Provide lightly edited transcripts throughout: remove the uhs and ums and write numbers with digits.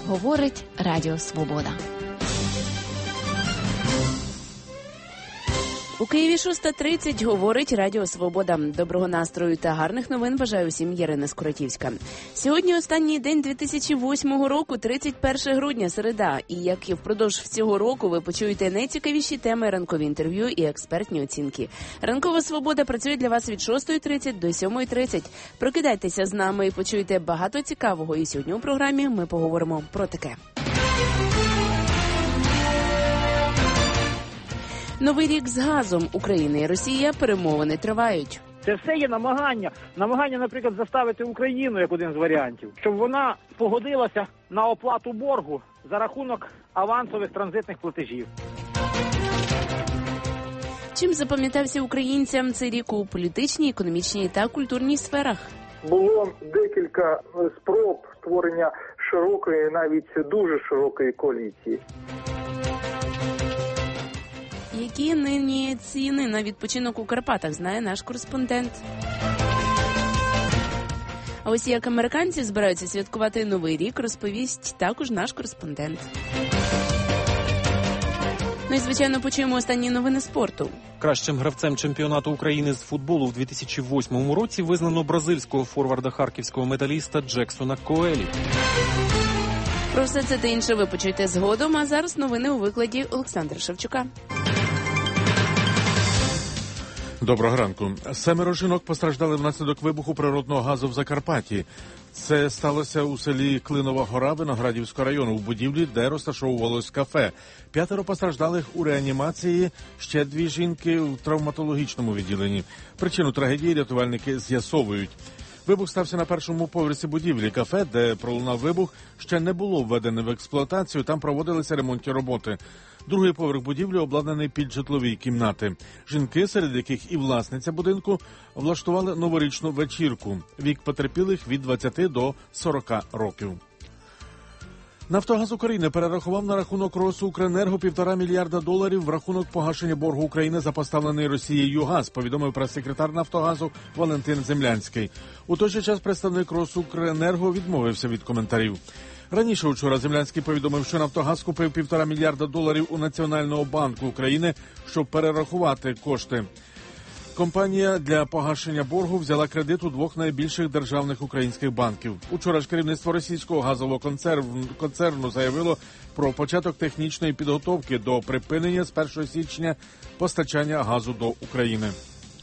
Говорить Радіо Свобода. У Києві 6:30 говорить Радіо Свобода. Доброго настрою та гарних новин бажаю всім, Ярина Скуратівська. Сьогодні останній день 2008 року, 31 грудня, середа. І як і впродовж всього року, ви почуєте найцікавіші теми, ранкові інтерв'ю і експертні оцінки. Ранкова Свобода працює для вас від 6:30 до 7:30. Прокидайтеся з нами і почуєте багато цікавого. І сьогодні у програмі ми поговоримо про таке. Новий рік з газом. Україна і Росія перемовини тривають. Це все є намагання, наприклад, заставити Україну, як один з варіантів, щоб вона погодилася на оплату боргу за рахунок авансових транзитних платежів. Чим запам'ятався українцям цей рік у політичній, економічній та культурній сферах? Було декілька спроб створення широкої, навіть дуже широкої коаліції. Які нині ціни на відпочинок у Карпатах, знає наш кореспондент. А ось як американці збираються святкувати Новий рік, розповість також наш кореспондент. Ну і, звичайно, почуємо останні новини спорту. Кращим гравцем чемпіонату України з футболу в 2008 році визнано бразильського форварда харківського металіста Джексона Коелі. Про все це та інше ви почуєте згодом, а зараз новини у викладі Олександра Шевчука. Доброго ранку. 7 жінок постраждали внаслідок вибуху природного газу в Закарпатті. Це сталося у селі Клинова Гора Виноградівського району, в будівлі, де розташовувалось кафе. 5 постраждалих у реанімації, ще 2 жінки в травматологічному відділенні. Причину трагедії рятувальники з'ясовують. Вибух стався на першому поверсі будівлі. Кафе, де пролунав вибух, ще не було введене в експлуатацію, там проводилися ремонтні роботи. Другий поверх будівлі обладнаний під житлові кімнати. Жінки, серед яких і власниця будинку, влаштували новорічну вечірку. Вік потерпілих від 20 до 40 років. Нафтогаз України перерахував на рахунок Росукренерго $1,5 мільярда в рахунок погашення боргу України за поставлений Росією газ, повідомив прес-секретар Нафтогазу Валентин Землянський. У той же час представник Росукренерго відмовився від коментарів. Раніше учора Землянський повідомив, що Нафтогаз купив $1,5 мільярда у Національного банку України, щоб перерахувати кошти. Компанія для погашення боргу взяла кредит у 2 найбільших державних українських банків. Учора ж керівництво російського газового концерну заявило про початок технічної підготовки до припинення з 1 січня постачання газу до України.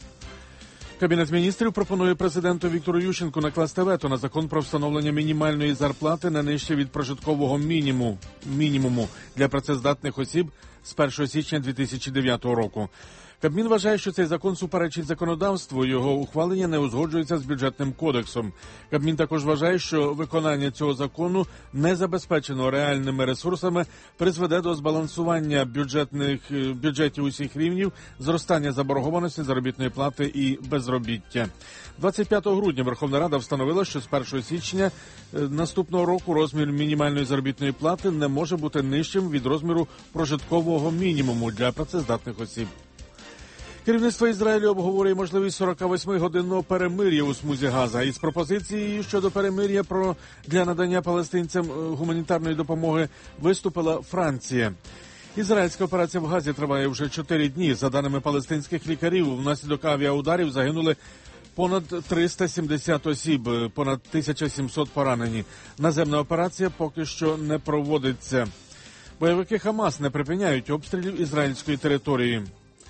Кабінет міністрів пропонує президенту Віктору Ющенку накласти вето на закон про встановлення мінімальної зарплати не нижче від прожиткового мінімуму для працездатних осіб з 1 січня 2009 року. Кабмін вважає, що цей закон суперечить законодавству, його ухвалення не узгоджується з бюджетним кодексом. Кабмін також вважає, що виконання цього закону, не забезпечено реальними ресурсами, призведе до збалансування бюджетів усіх рівнів, зростання заборгованості, заробітної плати і безробіття. 25 грудня Верховна Рада встановила, що з 1 січня наступного року розмір мінімальної заробітної плати не може бути нижчим від розміру прожиткового мінімуму для працездатних осіб. Керівництво Ізраїлю обговорює можливість 48-годинного перемир'я у смузі Газа. Із пропозицією щодо перемир'я для надання палестинцям гуманітарної допомоги виступила Франція. Ізраїльська операція в Газі триває вже 4 дні. За даними палестинських лікарів, внаслідок авіаударів загинули понад 370 осіб, понад 1700 поранені. Наземна операція поки що не проводиться. Бойовики Хамас не припиняють обстрілів ізраїльської території.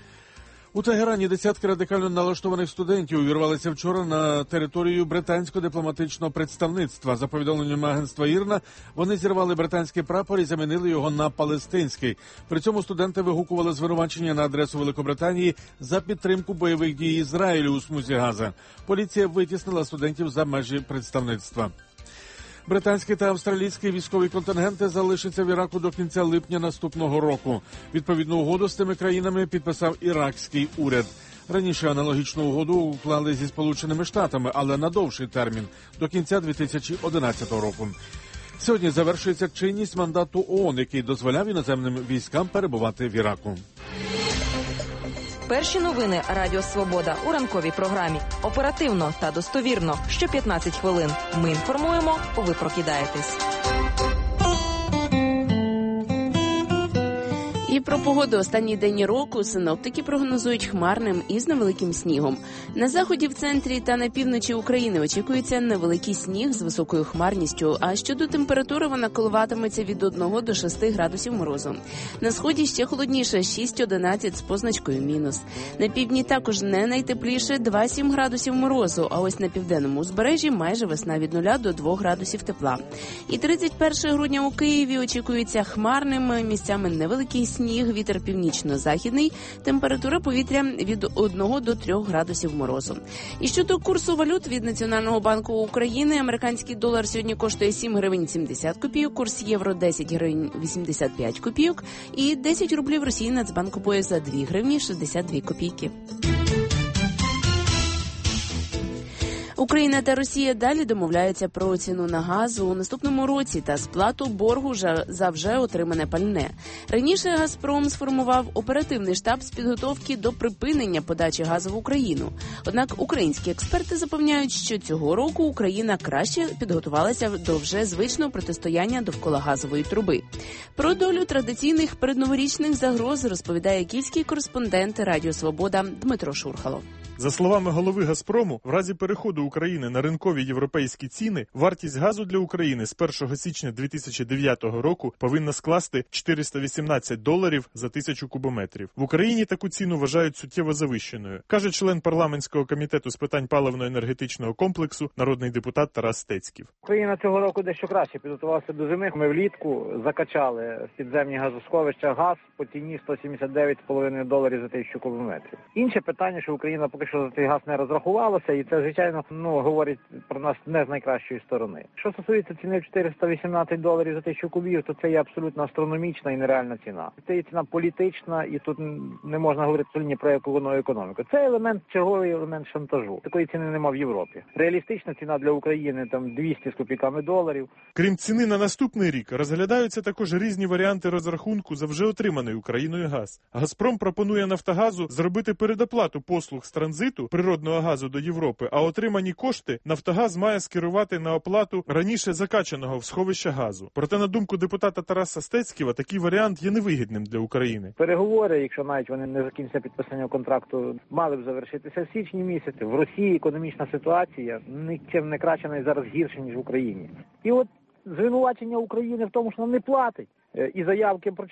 У Тегерані десятки радикально налаштованих студентів увірвалися вчора на територію британського дипломатичного представництва. За повідомленням агентства ІРНА, вони зірвали британський прапор і замінили його на палестинський. При цьому студенти вигукували звинувачення на адресу Великобританії за підтримку бойових дій Ізраїлю у смузі Газа. Поліція витіснила студентів за межі представництва. Британські та австралійські військові контингенти залишаться в Іраку до кінця липня наступного року. Відповідну угоду з цими країнами підписав іракський уряд. Раніше аналогічну угоду уклали зі Сполученими Штатами, але на довший термін – до кінця 2011 року. Сьогодні завершується чинність мандату ООН, який дозволяв іноземним військам перебувати в Іраку. Перші новини Радіо Свобода у ранковій програмі. Оперативно та достовірно. Що 15 хвилин. Ми інформуємо, ви прокидаєтесь. про погоду. Останній день року синоптики прогнозують хмарним і з невеликим снігом. На заході, в центрі та на півночі України очікується невеликий сніг з високою хмарністю, а щодо температури вона коливатиметься від 1 до 6 градусів морозу. На сході ще холодніше – 6-11 з позначкою мінус. На півдні також не найтепліше – 2-7 градусів морозу, а ось на південному узбережжі майже весна від 0 до 2 градусів тепла. І 31 грудня у Києві очікується хмарним, місцями невеликий сніг, вітер північно-західний, температура повітря від 1 до 3 градусів морозу. І щодо курсу валют від Національного банку України, американський долар сьогодні коштує 7 гривень 70 копійок, курс євро 10 гривень 85 копійок і 10 рублів Росії Нацбанк купує за 2 гривні 62 копійки. Україна та Росія далі домовляються про ціну на газ у наступному році та сплату боргу за вже отримане пальне. Раніше «Газпром» сформував оперативний штаб з підготовки до припинення подачі газу в Україну. Однак українські експерти запевняють, що цього року Україна краще підготувалася до вже звичного протистояння довкола газової труби. Про долю традиційних передноворічних загроз розповідає київський кореспондент Радіо Свобода Дмитро Шурхало. За словами голови «Газпрому», в разі переходу України на ринкові європейські ціни, вартість газу для України з 1 січня 2009 року повинна скласти $418 за 1000 кубометрів. В Україні таку ціну вважають суттєво завищеною, каже член парламентського комітету з питань паливно-енергетичного комплексу, народний депутат Тарас Стецьків. Україна цього року дещо краще підготувалася до зими. Ми влітку закачали в підземні газосховища газ по ціні $179,5 за 1000 кубометрів. Інше питання, що Україна поки що за цей газ не розрахувалося, і це, звичайно, говорить про нас не з найкращої сторони. Що стосується ціни $418 за 1000 кубів, то це є абсолютно астрономічна і нереальна ціна. Це є ціна політична, і тут не можна говорити сьогодні про економіку. Це черговий елемент шантажу. Такої ціни нема в Європі. Реалістична ціна для України там 200 з копійками доларів. Крім ціни на наступний рік, розглядаються також різні варіанти розрахунку за вже отриманий Україною газ. «Газпром» пропонує «Нафтогазу» зробити передоплату послуг з транзиту природного газу до Європи, а отримані кошти «Нафтогаз» має скерувати на оплату раніше закачаного в сховища газу. Проте, на думку депутата Тараса Стецьківа, такий варіант є невигідним для України. Переговори, якщо навіть вони не закінчаться підписання контракту, мали б завершитися в січні місяці. В Росії економічна ситуація нічим не краще, навіть зараз гірше, ніж в Україні. І от звинувачення України в тому, що вона не платить, і заявки про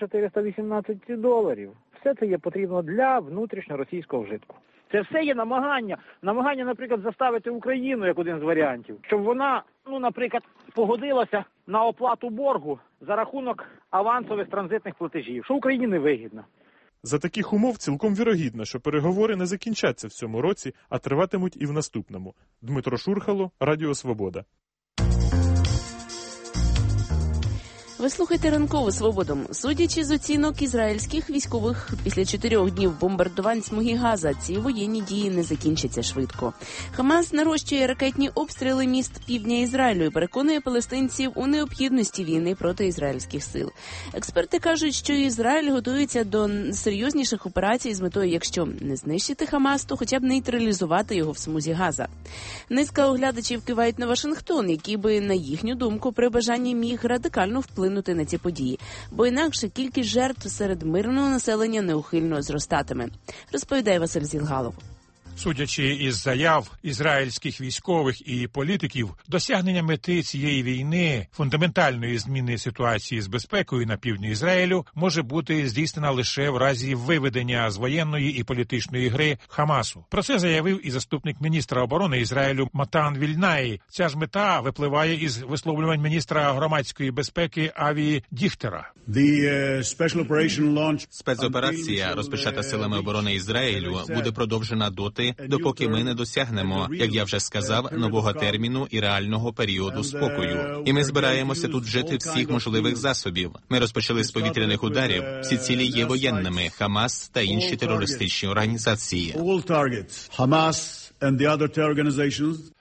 $418. Все це є потрібно для внутрішньоросійського вжитку. Це все є намагання, наприклад, заставити Україну, як один з варіантів, щоб вона, наприклад, погодилася на оплату боргу за рахунок авансових транзитних платежів, що Україні не вигідно. За таких умов цілком вірогідно, що переговори не закінчаться в цьому році, а триватимуть і в наступному. Дмитро Шурхало, Радіо Свобода. Ви слухаєте «Ранкову свободу». Судячи з оцінок ізраїльських військових, після 4 днів бомбардувань смуги Газа ці воєнні дії не закінчаться швидко. Хамас нарощує ракетні обстріли міст півдня Ізраїлю і переконує палестинців у необхідності війни проти ізраїльських сил. Експерти кажуть, що Ізраїль готується до серйозніших операцій з метою, якщо не знищити Хамас, то хоча б нейтралізувати його в смузі Газа. Низка оглядачів кивають на Вашингтон, який би, на їхню думку, при бажанні міг радикально вплинути на ці події, бо інакше кількість жертв серед мирного населення неухильно зростатиме, розповідає Василь Зілгалов. Судячи із заяв ізраїльських військових і політиків, досягнення мети цієї війни, фундаментальної зміни ситуації з безпекою на півдні Ізраїлю, може бути здійснена лише в разі виведення з воєнної і політичної гри Хамасу. Про це заявив і заступник міністра оборони Ізраїлю Матан Вільнаї. Ця ж мета випливає із висловлювань міністра громадської безпеки Аві Діхтера. Спецоперація, розпочата силами оборони Ізраїлю, буде продовжена допоки ми не досягнемо, як я вже сказав, нового терміну і реального періоду спокою. І ми збираємося тут вжити всіх можливих засобів. Ми розпочали з повітряних ударів. Всі цілі є воєнними – Хамас та інші терористичні організації.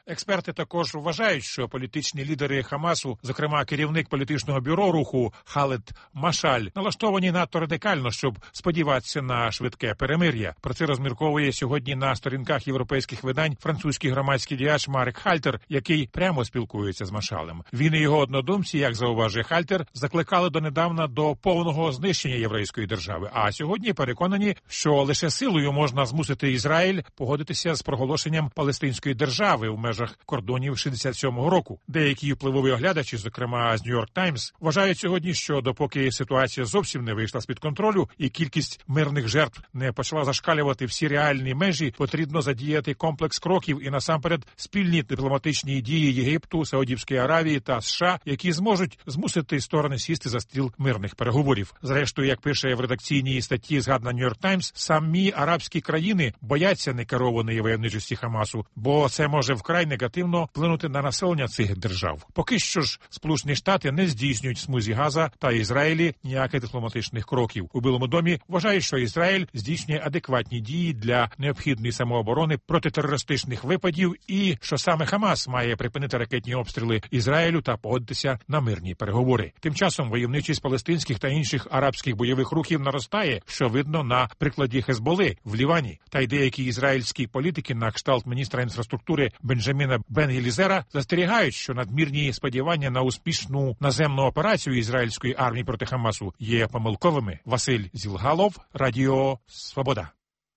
Експерти також вважають, що політичні лідери Хамасу, зокрема керівник політичного бюро руху Халед Машаль, налаштовані надто радикально, щоб сподіватися на швидке перемир'я. Про це розмірковує сьогодні на сторінках європейських видань французький громадський діяч Марек Хальтер, який прямо спілкується з Машалем. Він і його однодумці, як зауважує Хальтер, закликали донедавна до повного знищення єврейської держави, а сьогодні переконані, що лише силою можна змусити Ізраїль погодитися з проголошенням палестинської держави у межах кордонів 67-го року. Деякі впливові оглядачі, зокрема з New York Times, вважають сьогодні, що допоки ситуація зовсім не вийшла з-під контролю і кількість мирних жертв не почала зашкалювати всі реальні межі, потрібно задіяти комплекс кроків і насамперед спільні дипломатичні дії Єгипту, Саудівської Аравії та США, які зможуть змусити сторони сісти за стіл мирних переговорів. Зрештою, як пише в редакційній статті згадана New York Times, самі арабські країни бояться некерованої войовничості Хамасу, бо це може вкрай негативно вплинути на населення цих держав. Поки що ж Сполучені Штати не здійснюють в смузі Газа та Ізраїлі ніяких дипломатичних кроків. У Білому домі вважають, що Ізраїль здійснює адекватні дії для необхідної самооборони проти терористичних випадів і що саме Хамас має припинити ракетні обстріли Ізраїлю та погодитися на мирні переговори. Тим часом войовничість палестинських та інших арабських бойових рухів наростає, що видно на прикладі Хезболи в Лівані. Та й деякі ізраїльські політики на кшталт міністра інфраструктури Бенджаміна Бен-Гілізера застерігають, що надмірні сподівання на успішну наземну операцію ізраїльської армії проти Хамасу є помилковими. Василь Зілгалов, Радіо Свобода.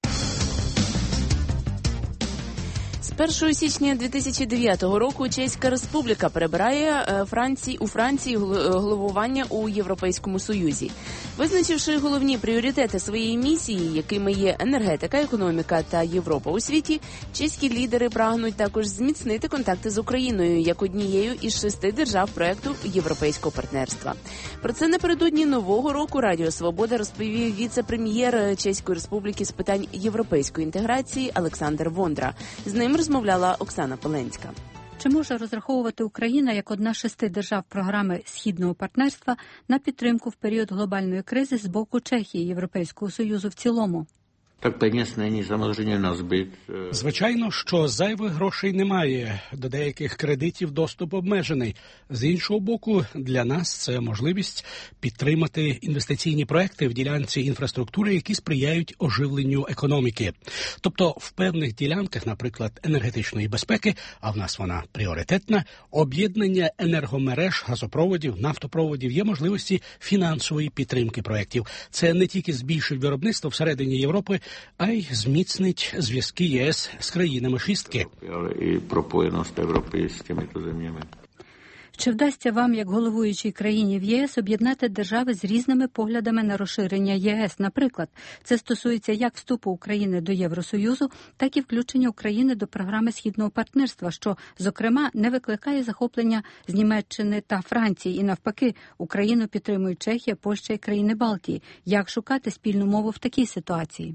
З 1 січня 2009 року Чеська Республіка перебирає у Франції головування у Європейському Союзі. Визначивши головні пріоритети своєї місії, якими є енергетика, економіка та Європа у світі, чеські лідери прагнуть також зміцнити контакти з Україною як однією із 6 держав проекту Європейського партнерства. Про це напередодні Нового року Радіо Свобода розповів віце-прем'єр Чеської Республіки з питань європейської інтеграції Олександр Вондра. З ним розмовляла Оксана Поленська. Чи може розраховувати Україна як одна з 6 держав програми Східного партнерства на підтримку в період глобальної кризи з боку Чехії, Європейського Союзу в цілому? Так пеніс нині, samozřejmě на збит. Звичайно, що зайвих грошей немає. До деяких кредитів доступ обмежений. З іншого боку, для нас це можливість підтримати інвестиційні проекти в ділянці інфраструктури, які сприяють оживленню економіки. Тобто в певних ділянках, наприклад, енергетичної безпеки, а в нас вона пріоритетна, об'єднання енергомереж, газопроводів, нафтопроводів є можливості фінансової підтримки проєктів. Це не тільки збільшить виробництво всередині Європи, а й зміцнить зв'язки ЄС з країнами шістки. Але і пропоєність Європи з цими землями. Чи вдасться вам, як головуючій країні в ЄС, об'єднати держави з різними поглядами на розширення ЄС? Наприклад, це стосується як вступу України до Євросоюзу, так і включення України до програми Східного партнерства, що, зокрема, не викликає захоплення з Німеччини та Франції. І навпаки, Україну підтримують Чехія, Польща і країни Балтії. Як шукати спільну мову в такій ситуації?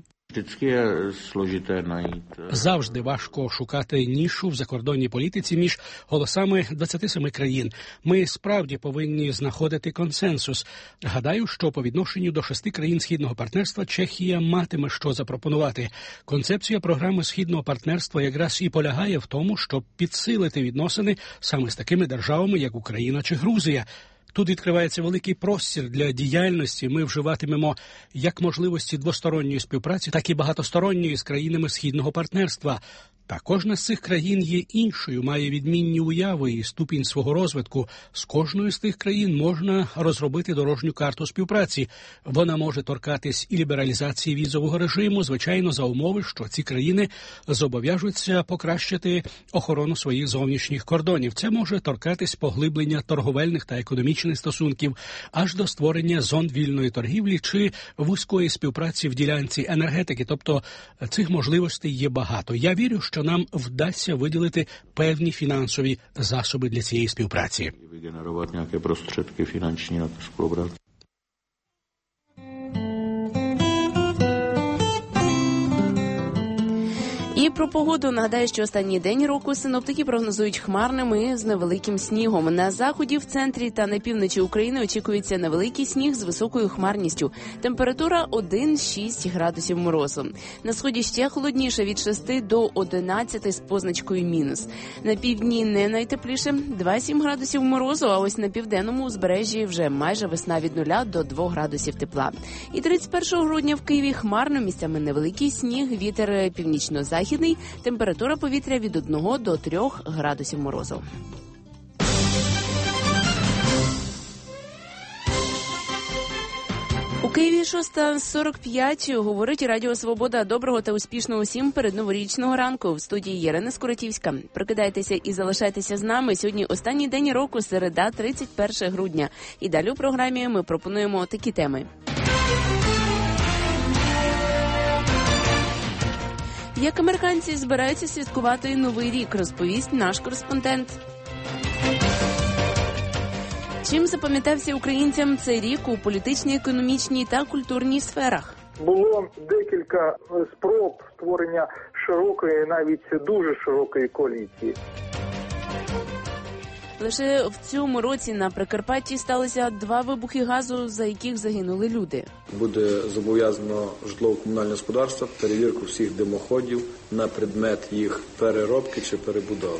Завжди важко шукати нішу в закордонній політиці між голосами 27 країн. Ми справді повинні знаходити консенсус. Гадаю, що по відношенню до 6 країн Східного партнерства Чехія матиме що запропонувати. Концепція програми Східного партнерства якраз і полягає в тому, щоб підсилити відносини саме з такими державами, як Україна чи Грузія. Тут відкривається великий простір для діяльності. Ми вживатимемо як можливості двосторонньої співпраці, так і багатосторонньої з країнами Східного партнерства. Та кожна з цих країн є іншою, має відмінні уяви і ступінь свого розвитку. З кожною з тих країн можна розробити дорожню карту співпраці. Вона може торкатись і лібералізації візового режиму, звичайно, за умови, що ці країни зобов'яжуться покращити охорону своїх зовнішніх кордонів. Це може торкатись поглиблення торговельних та економічних стосунків, аж до створення зон вільної торгівлі чи вузької співпраці в ділянці енергетики. Тобто цих можливостей є багато. Я вірю, що нам вдасться виділити певні фінансові засоби для цієї співпраці. Вигенерувати якісь простředky фінансові на співпрацю. І про погоду нагадаю, що останній день року синоптики прогнозують хмарним і з невеликим снігом. На заході, в центрі та на півночі України очікується невеликий сніг з високою хмарністю. Температура 1-6 градусів морозу. На сході ще холодніше від 6 до 11 з позначкою мінус. На півдні не найтепліше 2-7 градусів морозу, а ось на південному узбережжі вже майже весна від 0 до 2 градусів тепла. І 31 грудня в Києві хмарно, місцями невеликий сніг, вітер північно-західний, температура повітря від 1 до 3 градусів морозу. У Києві 6:45, говорить Радіо Свобода. Доброго та успішного усім передноворічного ранку. В студії Ірина Скоротівська. Прокидайтеся і залишайтеся з нами. Сьогодні останній день року, середа, 31 грудня. І далі у програмі ми пропонуємо такі теми. Як американці збираються святкувати Новий рік, розповість наш кореспондент. Чим запам'ятався українцям цей рік у політичній, економічній та культурній сферах? Було декілька спроб створення широкої, навіть дуже широкої коаліції. Лише в цьому році на Прикарпатті сталося 2 вибухи газу, за яких загинули люди. Буде зобов'язано житлово-комунальне господарство перевірку всіх димоходів на предмет їх переробки чи перебудови.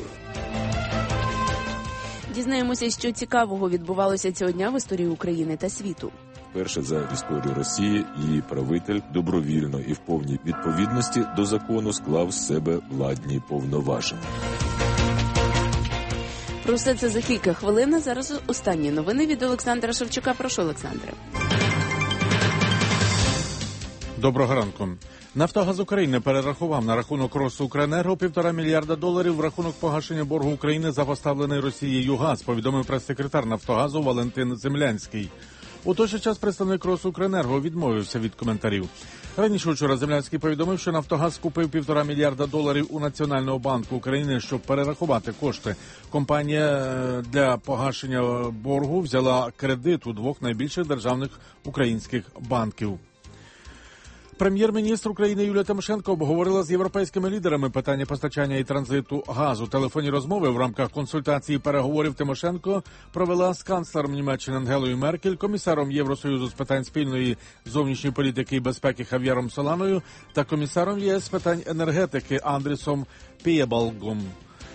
Дізнаємося, що цікавого відбувалося цього дня в історії України та світу. Перше за історію Росії її правитель добровільно і в повній відповідності до закону склав з себе владні повноваження. Про все це за кілька хвилин. Зараз останні новини від Олександра Шевчука. Прошу, Олександре. Доброго ранку. Нафтогаз України перерахував на рахунок Росукренерго $1,5 мільярда в рахунок погашення боргу України за поставлений Росією газ, повідомив прес-секретар Нафтогазу Валентин Землянський. У той же час представник Росукренерго відмовився від коментарів. Раніше вчора Землянський повідомив, що Нафтогаз купив $1,5 мільярда у Національного банку України, щоб перерахувати кошти. Компанія для погашення боргу взяла кредит у 2 найбільших державних українських банків. Прем'єр-міністр України Юлія Тимошенко обговорила з європейськими лідерами питання постачання і транзиту газу. Телефонні розмови в рамках консультацій і переговорів Тимошенко провела з канцлером Німеччини Ангелою Меркель, комісаром Євросоюзу з питань спільної зовнішньої політики і безпеки Хав'єром Соланою та комісаром єС з питань енергетики Андрісом Пієбалгом.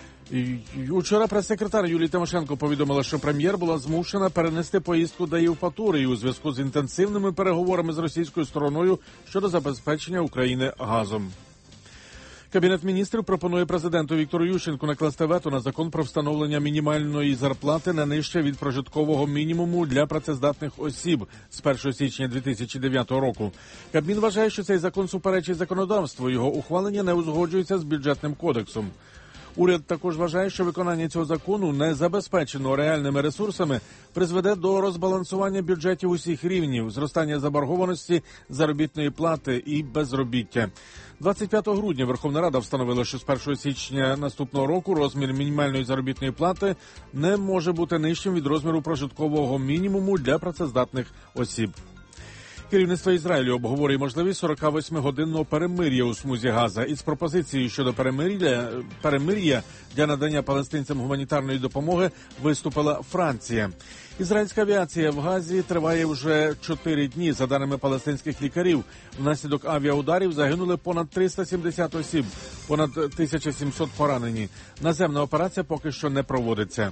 Учора прес-секретар Юлії Тимошенко повідомила, що прем'єр була змушена перенести поїздку до Євпаторії у зв'язку з інтенсивними переговорами з російською стороною щодо забезпечення України газом. Кабінет міністрів пропонує президенту Віктору Ющенку накласти вето на закон про встановлення мінімальної зарплати не нижче від прожиткового мінімуму для працездатних осіб з 1 січня 2009 року. Кабмін вважає, що цей закон суперечить законодавству. Його ухвалення не узгоджується з бюджетним кодексом. Уряд також вважає, що виконання цього закону, не забезпечено реальними ресурсами, призведе до розбалансування бюджетів усіх рівнів, зростання заборгованості, заробітної плати і безробіття. 25 грудня Верховна Рада встановила, що з 1 січня наступного року розмір мінімальної заробітної плати не може бути нижчим від розміру прожиткового мінімуму для працездатних осіб. Керівництво Ізраїлю обговорює можливість 48-годинного перемир'я у смузі Газа. Із пропозицією щодо перемир'я для надання палестинцям гуманітарної допомоги виступила Франція. Ізраїльська авіація в Газі триває вже 4 дні. За даними палестинських лікарів, внаслідок авіаударів загинули понад 370 осіб, понад 1700 поранені. Наземна операція поки що не проводиться.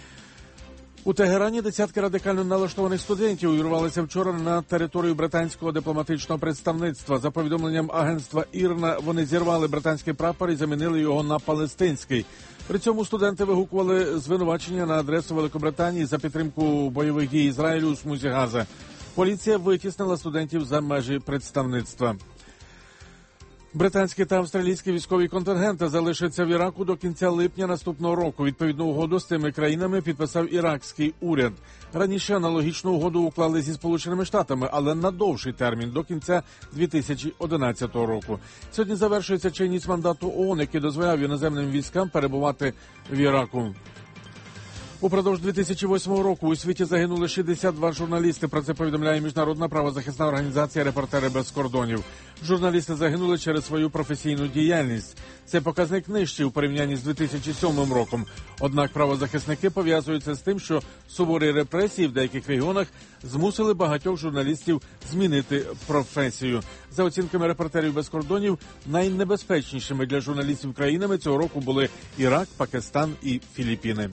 У Тегерані десятки радикально налаштованих студентів увірвалися вчора на територію британського дипломатичного представництва. За повідомленням агентства ІРНА, вони зірвали британський прапор і замінили його на палестинський. При цьому студенти вигукували звинувачення на адресу Великобританії за підтримку бойових дій Ізраїлю у смузі Газа. Поліція витіснила студентів за межі представництва. Британські та австралійські військові контингенти залишаться в Іраку до кінця липня наступного року. Відповідну угоду з цими країнами підписав іракський уряд. Раніше аналогічну угоду уклали зі Сполученими Штатами, але на довший термін, до кінця 2011 року. Сьогодні завершується чинність мандату ООН, який дозволяв іноземним військам перебувати в Іраку. Упродовж 2008 року у світі загинули 62 журналісти. Про це повідомляє міжнародна правозахисна організація «Репортери без кордонів». Журналісти загинули через свою професійну діяльність. Це показник нижчий у порівнянні з 2007 роком. Однак правозахисники пов'язуються з тим, що суворі репресії в деяких регіонах змусили багатьох журналістів змінити професію. За оцінками «Репортерів без кордонів», найнебезпечнішими для журналістів країнами цього року були Ірак, Пакистан і Філіппіни.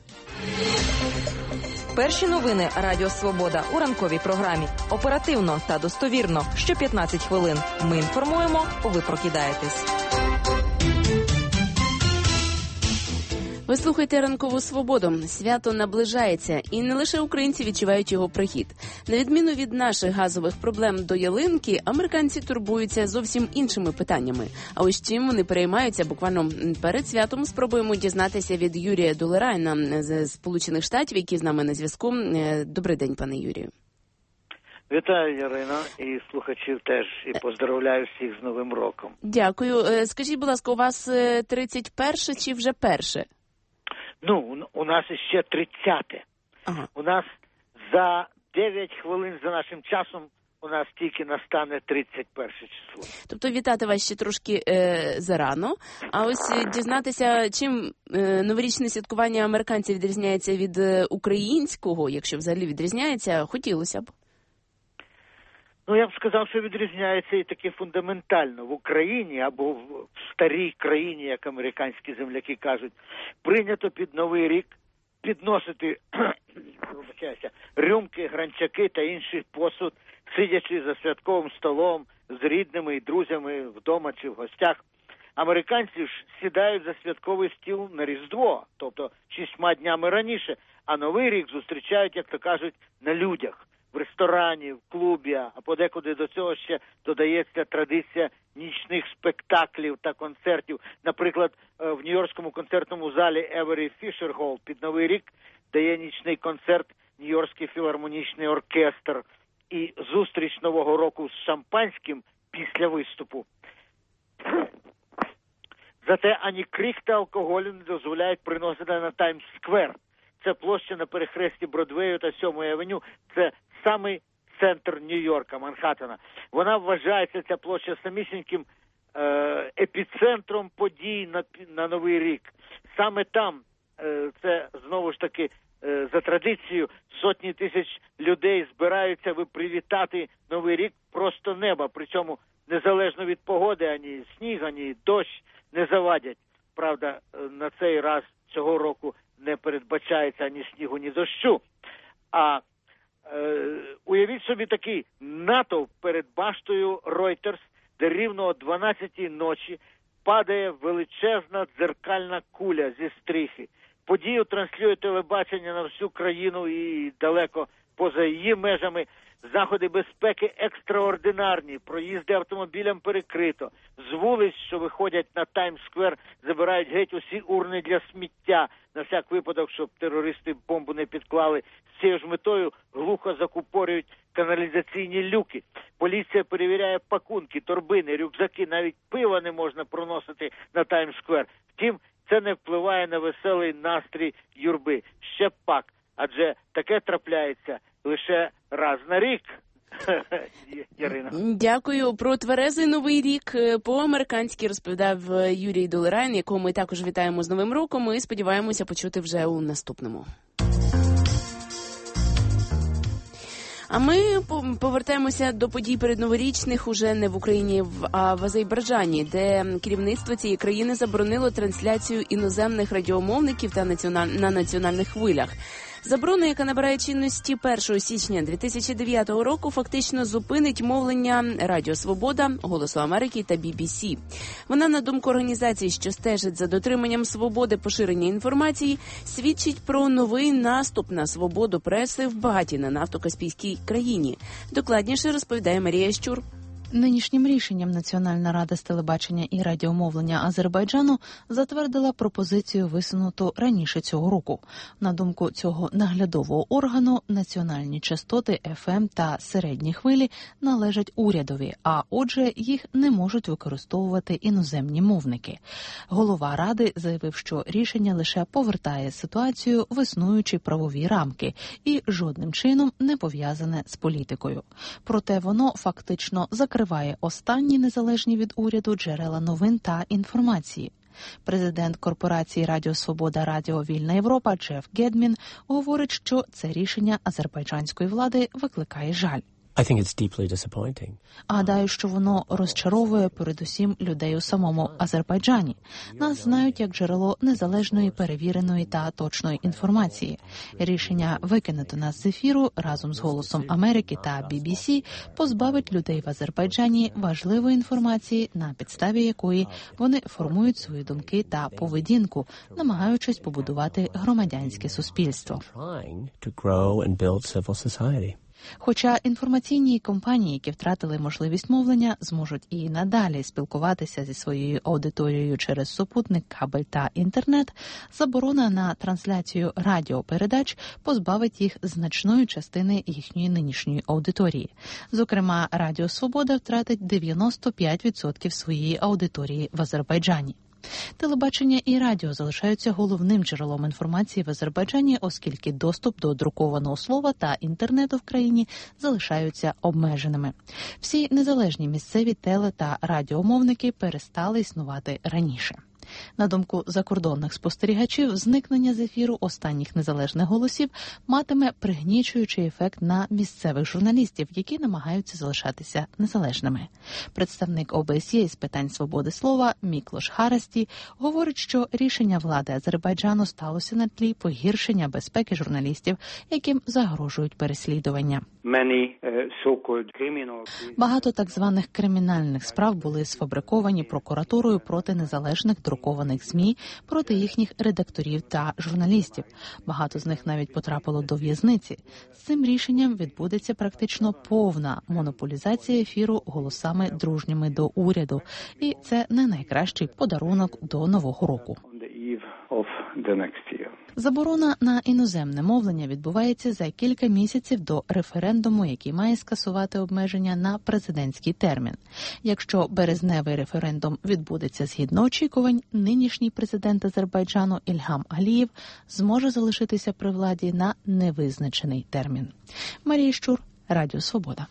Перші новини Радіо Свобода у ранковій програмі. Оперативно та достовірно. Що 15 хвилин. Ми інформуємо, ви прокидаєтесь. Ви слухаєте «Ранкову свободу». Свято наближається, і не лише українці відчувають його прихід. На відміну від наших газових проблем до ялинки, американці турбуються зовсім іншими питаннями. А ось чим вони переймаються буквально перед святом, спробуємо дізнатися від Юрія Долерайна з Сполучених Штатів, який з нами на зв'язку. Добрий день, пане Юрію. Вітаю, Ярина, і слухачів теж, і поздравляю всіх з Новим роком. Дякую. Скажіть, будь ласка, у вас 31 чи вже перше? Ну, у нас іще 30-те. Ага. У нас за 9 хвилин за нашим часом у нас тільки настане 31 число. Тобто вітати вас ще трошки зарано. А ось дізнатися, чим новорічне святкування американців відрізняється від українського, якщо взагалі відрізняється, хотілося б. Ну, я б сказав, що відрізняється і таки фундаментально. В Україні або в старій країні, як американські земляки кажуть, прийнято під Новий рік підносити рюмки, гранчаки та інший посуд, сидячи за святковим столом з рідними і друзями вдома чи в гостях. Американці ж сідають за святковий стіл на Різдво, тобто 6 днями раніше, а Новий рік зустрічають, як то кажуть, на людях. В ресторані, в клубі, а подекуди до цього ще додається традиція нічних спектаклів та концертів. Наприклад, в Нью-Йоркському концертному залі Every Fisher Hall під Новий рік дає нічний концерт Нью-Йоркський філармонічний оркестр і зустріч Нового року з шампанським після виступу. Зате ані крик та алкоголю не дозволяють приносити на Таймс-сквер. Це площа на перехресті Бродвею та 7-ї авеню. Це самий центр Нью-Йорка, Манхаттена. Вона вважається, ця площа, самісіньким епіцентром подій на Новий рік. Саме там, це знову ж таки за традицією, сотні тисяч людей збираються привітати Новий рік просто неба. Причому незалежно від погоди, ані сніг, ані дощ не завадять. Правда, на цей раз цього року не передбачається ані снігу, ні дощу. А уявіть собі такий натовп перед баштою Reuters, де рівно о 12-й ночі падає величезна дзеркальна куля зі стріхи. Подію транслює телебачення на всю країну і далеко поза її межами. Заходи безпеки екстраординарні, проїзди автомобілям перекрито. З вулиць, що виходять на Таймс-сквер, забирають геть усі урни для сміття, на всяк випадок, щоб терористи бомбу не підклали. З цією ж метою глухо закупорюють каналізаційні люки. Поліція перевіряє пакунки, торбини, рюкзаки, навіть пива не можна проносити на Таймс-сквер. Втім, це не впливає на веселий настрій юрби. Ще пак, адже таке трапляється лише раз на рік. Ярина. Дякую. Про тверезий Новий рік по-американськи розповідав Юрій Долерайн, якого ми також вітаємо з Новим роком і сподіваємося почути вже у наступному. А ми повертаємося до подій передноворічних уже не в Україні, а в Азербайджані, де керівництво цієї країни заборонило трансляцію іноземних радіомовників та на національних хвилях. Заборона, яка набирає чинності 1 січня 2009 року, фактично зупинить мовлення Радіо Свобода, Голосу Америки та BBC. Вона, на думку організацій, що стежить за дотриманням свободи поширення інформації, свідчить про новий наступ на свободу преси в багатій на нафту Каспійській країні. Докладніше розповідає Марія Щур. Нинішнім рішенням Національна рада з телебачення і радіомовлення Азербайджану затвердила пропозицію, висунуту раніше цього року. На думку цього наглядового органу, національні частоти FM та середні хвилі належать урядові, а отже, їх не можуть використовувати іноземні мовники. Голова ради заявив, що рішення лише повертає ситуацію в існуючі правові рамки і жодним чином не пов'язане з політикою. Проте воно фактично закриває останні незалежні від уряду джерела новин та інформації. Президент корпорації Радіо Свобода, Радіо Вільна Європа Джеф Гедмін говорить, що це рішення азербайджанської влади викликає жаль. Гадаю, що воно розчаровує передусім людей у самому Азербайджані. Нас знають як джерело незалежної, перевіреної та точної інформації. Рішення викинути нас з ефіру разом з «Голосом Америки» та BBC позбавить людей в Азербайджані важливої інформації, на підставі якої вони формують свої думки та поведінку, намагаючись побудувати громадянське суспільство. Хоча інформаційні компанії, які втратили можливість мовлення, зможуть і надалі спілкуватися зі своєю аудиторією через супутник, кабель та інтернет, заборона на трансляцію радіопередач позбавить їх значної частини їхньої нинішньої аудиторії. Зокрема, Радіо Свобода втратить 95% своєї аудиторії в Азербайджані. Телебачення і радіо залишаються головним джерелом інформації в Азербайджані, оскільки доступ до друкованого слова та інтернету в країні залишаються обмеженими. Всі незалежні місцеві теле- та радіомовники перестали існувати раніше. На думку закордонних спостерігачів, зникнення з ефіру останніх незалежних голосів матиме пригнічуючий ефект на місцевих журналістів, які намагаються залишатися незалежними. Представник ОБСЄ з питань свободи слова Міклош Харасті говорить, що рішення влади Азербайджану сталося на тлі погіршення безпеки журналістів, яким загрожують переслідування. Багато так званих кримінальних справ були сфабриковані прокуратурою проти незалежних друкованих ЗМІ, проти їхніх редакторів та журналістів. Багато з них навіть потрапило до в'язниці. З цим рішенням відбудеться практично повна монополізація ефіру голосами дружніми до уряду. І це не найкращий подарунок до Нового року. Заборона на іноземне мовлення відбувається за кілька місяців до референдуму, який має скасувати обмеження на президентський термін. Якщо березневий референдум відбудеться згідно очікувань, нинішній президент Азербайджану Ільгам Алієв зможе залишитися при владі на невизначений термін. Марія Щур, Радіо Свобода.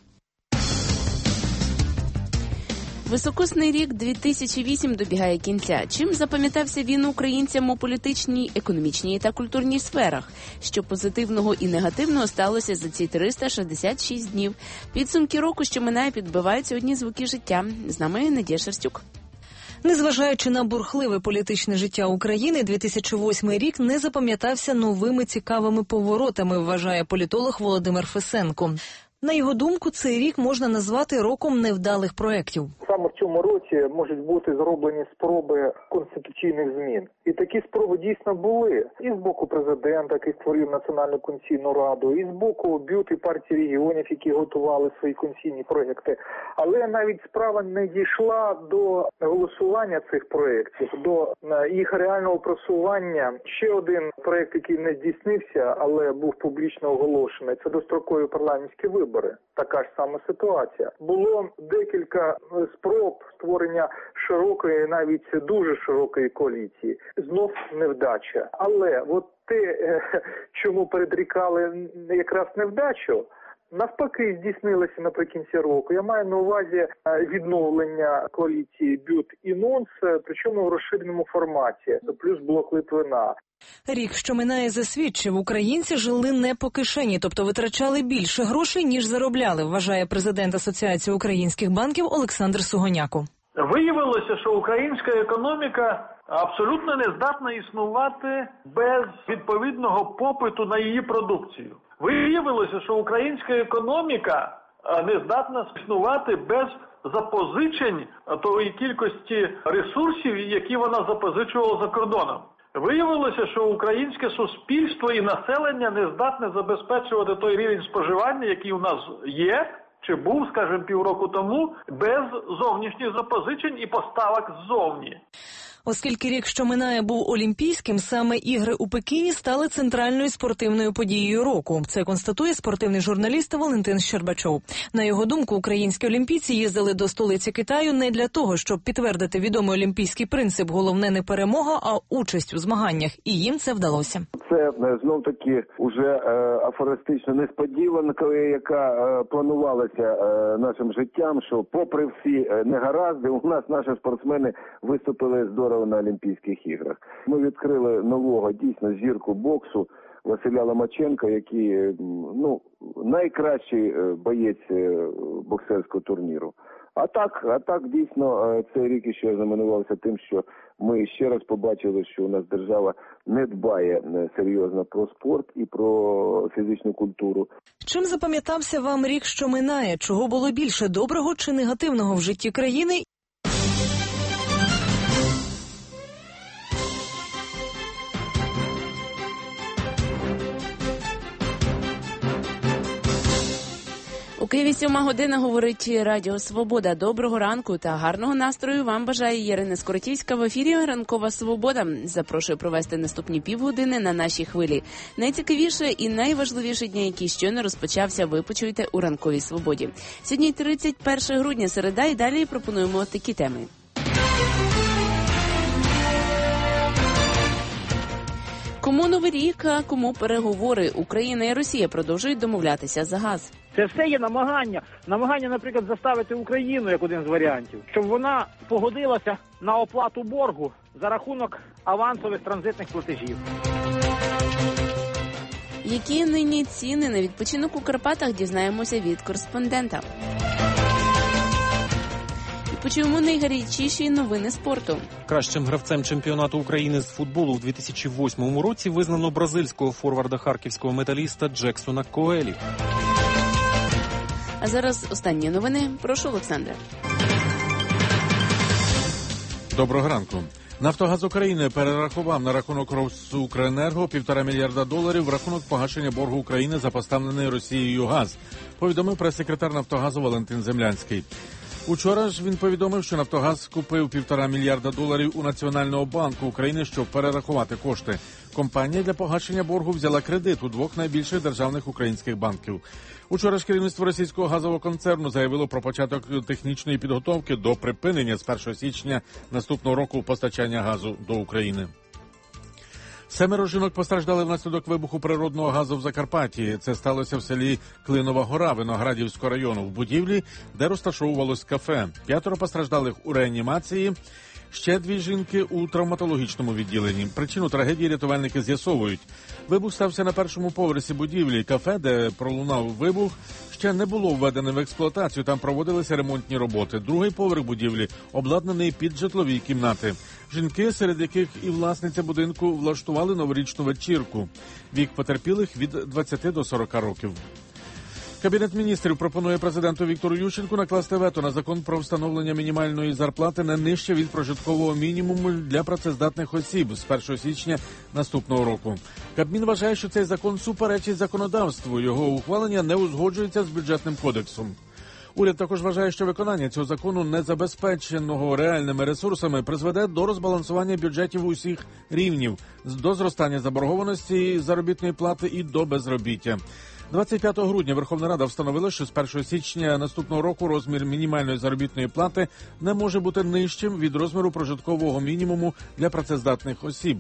Високосний рік 2008 добігає кінця. Чим запам'ятався він українцям у політичній, економічній та культурній сферах? Що позитивного і негативного сталося за ці 366 днів? Підсумки року, що минає, підбивають сьогодні звуки життя. З нами Надія Шерстюк. Незважаючи на бурхливе політичне життя України, 2008 рік не запам'ятався новими цікавими поворотами, вважає політолог Володимир Фесенко. На його думку, цей рік можна назвати роком невдалих проєктів. Саме в цьому році можуть бути зроблені спроби конституційних змін. І такі спроби дійсно були. І з боку президента, який створив Національну конституційну раду, і з боку БЮТ і партії регіонів, які готували свої конституційні проєкти. Але навіть справа не дійшла до голосування цих проєктів, до їх реального просування. Ще один проєкт, який не здійснився, але був публічно оголошений, це дострокові парламентські вибори. Така ж сама ситуація. Було декілька спроб створення широкої, навіть дуже широкої коаліції. Знов невдача. Але от те, чому передрікали якраз невдачу, навпаки здійснилося наприкінці року. Я маю на увазі відновлення коаліції БЮТ і НОНС, причому в розширеному форматі, плюс блок Литвина. Рік, що минає, засвідчив, українці жили не по кишені, тобто витрачали більше грошей, ніж заробляли, вважає президент Асоціації українських банків Олександр Сугоняко. Виявилося, що українська економіка абсолютно не здатна існувати без відповідного попиту на її продукцію. Виявилося, що українська економіка не здатна існувати без запозичень тої кількості ресурсів, які вона запозичувала за кордоном. Виявилося, що українське суспільство і населення не здатне забезпечувати той рівень споживання, який у нас є, чи був, скажімо, півроку тому, без зовнішніх запозичень і поставок ззовні. Оскільки рік, що минає, був олімпійським, саме ігри у Пекіні стали центральною спортивною подією року. Це констатує спортивний журналіст Валентин Щербачов. На його думку, українські олімпійці їздили до столиці Китаю не для того, щоб підтвердити відомий олімпійський принцип «головне не перемога, а участь у змаганнях». І їм це вдалося. Це знов-таки уже афористична несподіванка, яка планувалася нашим життям, що попри всі негаразди, у нас наші спортсмени виступили здорово на Олімпійських іграх. Ми відкрили нового, дійсно, зірку боксу Василя Ломаченка, який, найкращий боєць боксерського турніру. А так, дійсно, цей рік ще знаменувався тим, що ми ще раз побачили, що у нас держава не дбає серйозно про спорт і про фізичну культуру. Чим запам'ятався вам рік, що минає? Чого було більше, доброго чи негативного в житті країни? У Києві 7:00 говорить Радіо Свобода. Доброго ранку та гарного настрою вам бажає Ірина Скоротівська в ефірі «Ранкова Свобода». Запрошую провести наступні півгодини на нашій хвилі. Найцікавіше і найважливіші дні, які щойно розпочався, ви почуєте у «Ранковій Свободі». Сьогодні 31 грудня, середа, і далі пропонуємо такі теми. Кому Новий рік, а кому переговори? Україна і Росія продовжують домовлятися за газ. Це все є намагання, наприклад, заставити Україну, як один з варіантів, щоб вона погодилася на оплату боргу за рахунок авансових транзитних платежів. Які нині ціни на відпочинок у Карпатах, дізнаємося від кореспондента. Почуємо найгарячіші новини спорту. Кращим гравцем чемпіонату України з футболу в 2008 році визнано бразильського форварда харківського металіста Джексона Коелі. А зараз останні новини. Прошу, Олександре. Доброго ранку. «Нафтогаз України» перерахував на рахунок «Росукренерго» $1,5 мільярда в рахунок погашення боргу України за поставлений Росією газ, повідомив прес-секретар «Нафтогазу» Валентин Землянський. Учора ж він повідомив, що «Нафтогаз» купив $1,5 мільярда у Національного банку України, щоб перерахувати кошти. Компанія для погашення боргу взяла кредит у двох найбільших державних українських банків. Учора ж керівництво російського газового концерну заявило про початок технічної підготовки до припинення з 1 січня наступного року постачання газу до України. 7 жінок постраждали внаслідок вибуху природного газу в Закарпатті. Це сталося в селі Клинова Гора Виноградівського району, в будівлі, де розташовувалось кафе. 5 постраждалих у реанімації, ще 2 жінки у травматологічному відділенні. Причину трагедії рятувальники з'ясовують. Вибух стався на першому поверсі будівлі. Кафе, де пролунав вибух, ще не було введене в експлуатацію. Там проводилися ремонтні роботи. Другий поверх будівлі обладнаний під житлові кімнати. Жінки, серед яких і власниця будинку, влаштували новорічну вечірку. Вік потерпілих від 20 до 40 років. Кабінет міністрів пропонує президенту Віктору Ющенку накласти вето на закон про встановлення мінімальної зарплати не нижче від прожиткового мінімуму для працездатних осіб з 1 січня наступного року. Кабмін вважає, що цей закон суперечить законодавству. Його ухвалення не узгоджується з бюджетним кодексом. Уряд також вважає, що виконання цього закону, не забезпеченого реальними ресурсами, призведе до розбалансування бюджетів усіх рівнів, до зростання заборгованості заробітної плати і до безробіття. 25 грудня Верховна Рада встановила, що з 1 січня наступного року розмір мінімальної заробітної плати не може бути нижчим від розміру прожиткового мінімуму для працездатних осіб.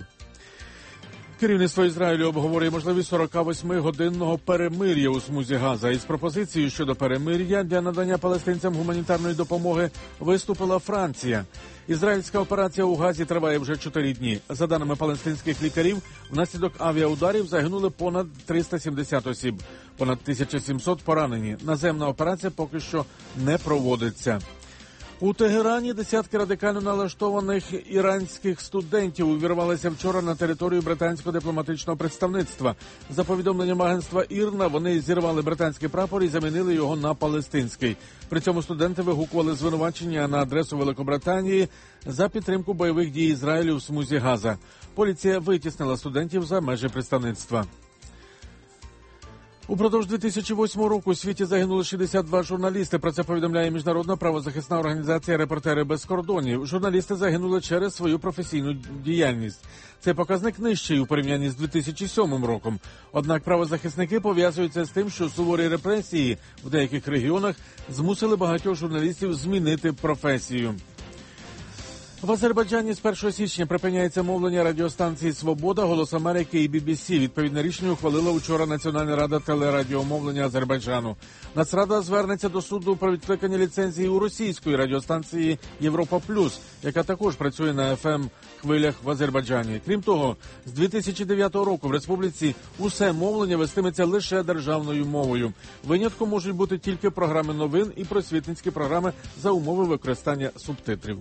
Керівництво Ізраїлю обговорює можливість 48-годинного перемир'я у смузі Газа. Із пропозицією щодо перемир'я для надання палестинцям гуманітарної допомоги виступила Франція. Ізраїльська операція у Газі триває вже 4 дні. За даними палестинських лікарів, внаслідок авіаударів загинули понад 370 осіб. Понад 1700 поранені. Наземна операція поки що не проводиться. У Тегерані десятки радикально налаштованих іранських студентів увірвалися вчора на територію британського дипломатичного представництва. За повідомленням агентства ІРНА, вони зірвали британський прапор і замінили його на палестинський. При цьому студенти вигукували звинувачення на адресу Великобританії за підтримку бойових дій Ізраїлю в смузі Газа. Поліція витіснила студентів за межі представництва. Упродовж 2008 року у світі загинули 62 журналісти. Про це повідомляє міжнародна правозахисна організація «Репортери без кордонів». Журналісти загинули через свою професійну діяльність. Цей показник нижчий у порівнянні з 2007 роком. Однак правозахисники пов'язуються з тим, що суворі репресії в деяких регіонах змусили багатьох журналістів змінити професію. В Азербайджані з 1 січня припиняється мовлення радіостанції «Свобода», «Голос Америки» і BBC. Відповідне рішення ухвалила вчора Національна рада телерадіомовлення Азербайджану. Нацрада звернеться до суду про відкликання ліцензії у російської радіостанції «Європа Плюс», яка також працює на ФМ-хвилях в Азербайджані. Крім того, з 2009 року в республіці усе мовлення вестиметься лише державною мовою. Винятком можуть бути тільки програми новин і просвітницькі програми за умови використання субтитрів.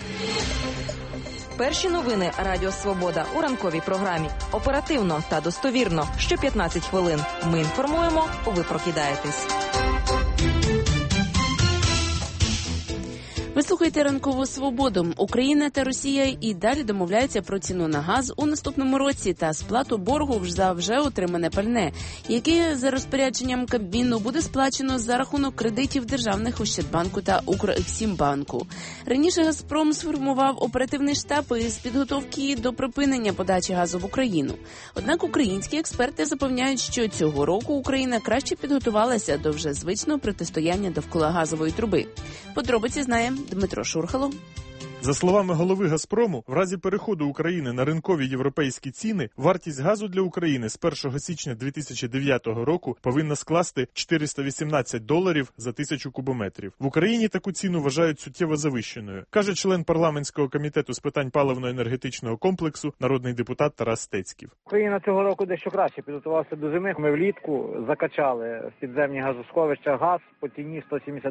Перші новини Радіо Свобода у ранковій програмі. Оперативно та достовірно. Що 15 хвилин. Ми інформуємо, ви прокидаєтесь. Ви слухаєте «Ранкову свободу». Україна та Росія і далі домовляються про ціну на газ у наступному році та сплату боргу за вже отримане пальне, яке за розпорядженням Кабміну буде сплачено за рахунок кредитів державних Ощадбанку та Укрексімбанку. Раніше «Газпром» сформував оперативний штаб із підготовки до припинення подачі газу в Україну. Однак українські експерти запевняють, що цього року Україна краще підготувалася до вже звичного протистояння довкола газової труби. Подробиці знає Дмитро Шурхало. За словами голови «Газпрому», в разі переходу України на ринкові європейські ціни, вартість газу для України з 1 січня 2009 року повинна скласти $418 за 1000 кубометрів. В Україні таку ціну вважають суттєво завищеною, каже член парламентського комітету з питань паливно-енергетичного комплексу, народний депутат Тарас Стецьків. Україна цього року дещо краще підготувалася до зими. Ми влітку закачали в підземні газосховища газ по ціні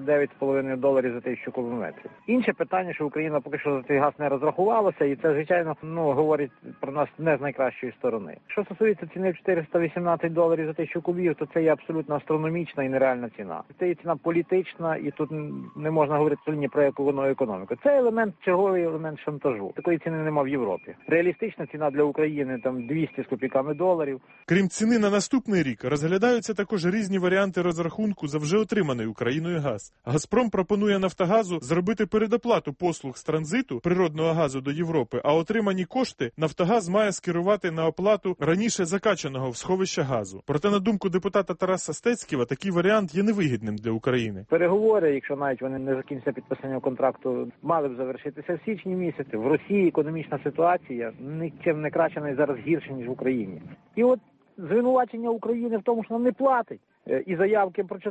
$179,5 за 1000 кубометрів. Інше питання, що Україна поки що за цей газ не розрахувалося, і це, звичайно, говорить про нас не з найкращої сторони. Що стосується ціни $418 за 1000 кубів, то це є абсолютно астрономічна і нереальна ціна. Це є ціна політична, і тут не можна говорити ні про яку економіку. Це елемент, черговий елемент шантажу. Такої ціни нема в Європі. Реалістична ціна для України там 200 з копійками доларів. Крім ціни на наступний рік, розглядаються також різні варіанти розрахунку за вже отриманий Україною газ. «Газпром» пропонує «Нафтогазу» зробити передоплату послуг з транзиту природного газу до Європи, а отримані кошти «Нафтогаз» має скерувати на оплату раніше закачаного в сховища газу. Проте, на думку депутата Тараса Стецьківа, такий варіант є невигідним для України. Переговори, якщо навіть вони не закінчаться підписанням контракту, мали б завершитися в січні місяці. В Росії економічна ситуація нічим не краща, навіть зараз гірше, ніж в Україні. І от звинувачення України в тому, що вона не платить, і заявки про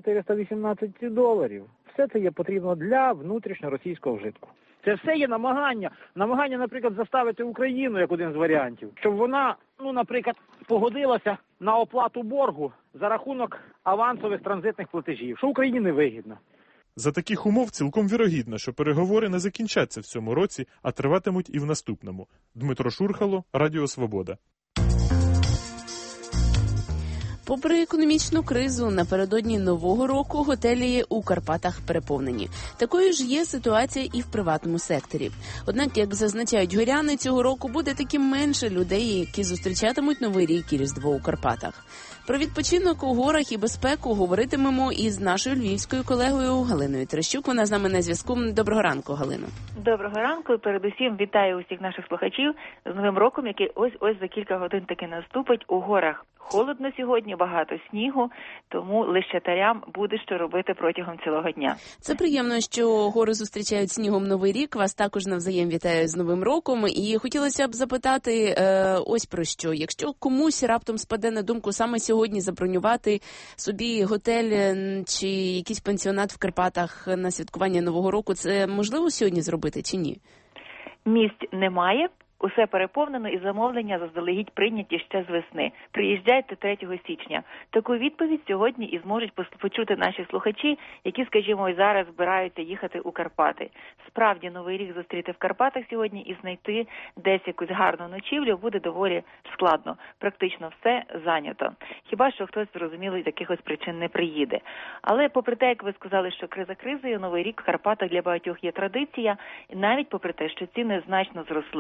$418. Все це є потрібно для внутрішньоросійського вжитку. Це все є намагання, наприклад, заставити Україну, як один з варіантів, щоб вона, наприклад, погодилася на оплату боргу за рахунок авансових транзитних платежів, що Україні не вигідно. За таких умов цілком вірогідно, що переговори не закінчаться в цьому році, а триватимуть і в наступному. Дмитро Шурхало, Радіо Свобода. Попри економічну кризу, напередодні Нового року готелі у Карпатах переповнені. Такою ж є ситуація і в приватному секторі. Однак, як зазначають горяни, цього року буде таки менше людей, які зустрічатимуть Новий рік і Різдво у Карпатах. Про відпочинок у горах і безпеку говоритимемо із нашою львівською колегою Галиною Терещук. Вона з нами на зв'язку. Доброго ранку, Галино. Доброго ранку. І передусім вітаю усіх наших слухачів з Новим роком, який ось за кілька годин таки наступить. У горах холодно сьогодні, багато снігу, тому лещатарям буде що робити протягом цілого дня. Це приємно, що гори зустрічають снігом Новий рік. Вас також навзаєм вітаю з Новим роком. І хотілося б запитати ось про що. Якщо комусь раптом спаде на думку саме сьогодні забронювати собі готель чи якийсь пансіонат в Карпатах на святкування Нового року, це можливо сьогодні зробити чи ні? Місць немає. Усе переповнено і замовлення заздалегідь прийняті ще з весни. Приїжджайте 3 січня. Таку відповідь сьогодні і зможуть почути наші слухачі, які, скажімо, і зараз збираються їхати у Карпати. Справді, Новий рік зустріти в Карпатах сьогодні і знайти десь якусь гарну ночівлю буде доволі складно. Практично все зайнято. Хіба що хтось, зрозуміло, з якихось причин не приїде. Але попри те, як ви сказали, що криза кризою, Новий рік в Карпатах для багатьох є традиція, і навіть попри те, що ціни значно зросли.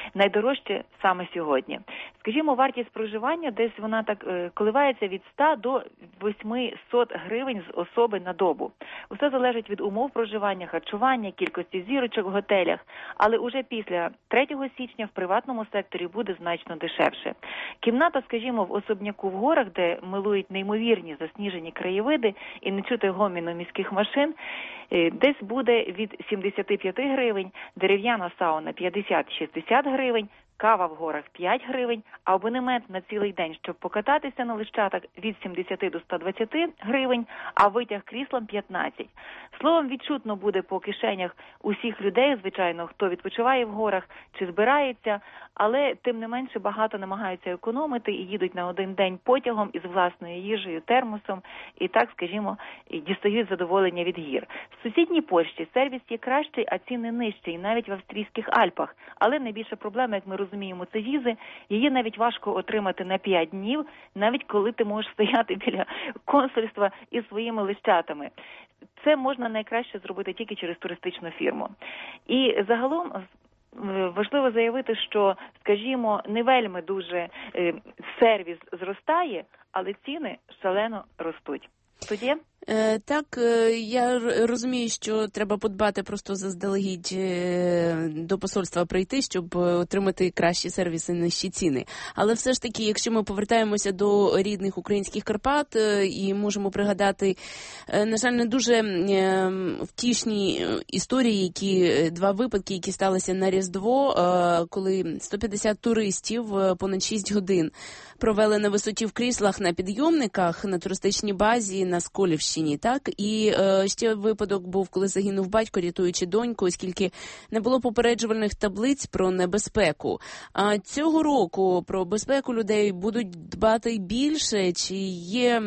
найдорожче саме сьогодні. Скажімо, вартість проживання десь вона так коливається від 100 до 800 гривень з особи на добу. Усе залежить від умов проживання, харчування, кількості зірочок в готелях, але уже після 3 січня в приватному секторі буде значно дешевше. Кімната, скажімо, в особняку в горах, де милують неймовірні засніжені краєвиди і не чути гоміну міських машин, десь буде від 75 гривень, дерев'яна сауна 50-60 гривень, кава в горах 5 гривень, а абонемент на цілий день, щоб покататися на лещатах, від 70 до 120 гривень, а витяг кріслом 15. Словом, відчутно буде по кишенях усіх людей, звичайно, хто відпочиває в горах чи збирається, але тим не менше багато намагаються економити і їдуть на один день потягом із власною їжею, термосом і так, скажімо, дістають задоволення від гір. В сусідній Польщі сервіс є кращий, а ціни нижчі, навіть в австрійських Альпах. Але найбільша проблема, як ми розуміємо, це візи. Її навіть важко отримати на 5 днів, навіть коли ти можеш стояти біля консульства із своїми лищатами. Це можна найкраще зробити тільки через туристичну фірму. І загалом важливо заявити, що, скажімо, не вельми дуже сервіс зростає, але ціни шалено ростуть. Тоді? Так, я розумію, що треба подбати просто заздалегідь до посольства прийти, щоб отримати кращі сервіси, нижчі ціни. Але все ж таки, якщо ми повертаємося до рідних українських Карпат і можемо пригадати, на жаль, не дуже втішні історії, два випадки, які сталися на Різдво, коли 150 туристів понад 6 годин провели на висоті в кріслах на підйомниках на туристичній базі на Сколівщині, так? І ще випадок був, коли загинув батько, рятуючи доньку, оскільки не було попереджувальних таблиць про небезпеку. А цього року про безпеку людей будуть дбати більше? Чи є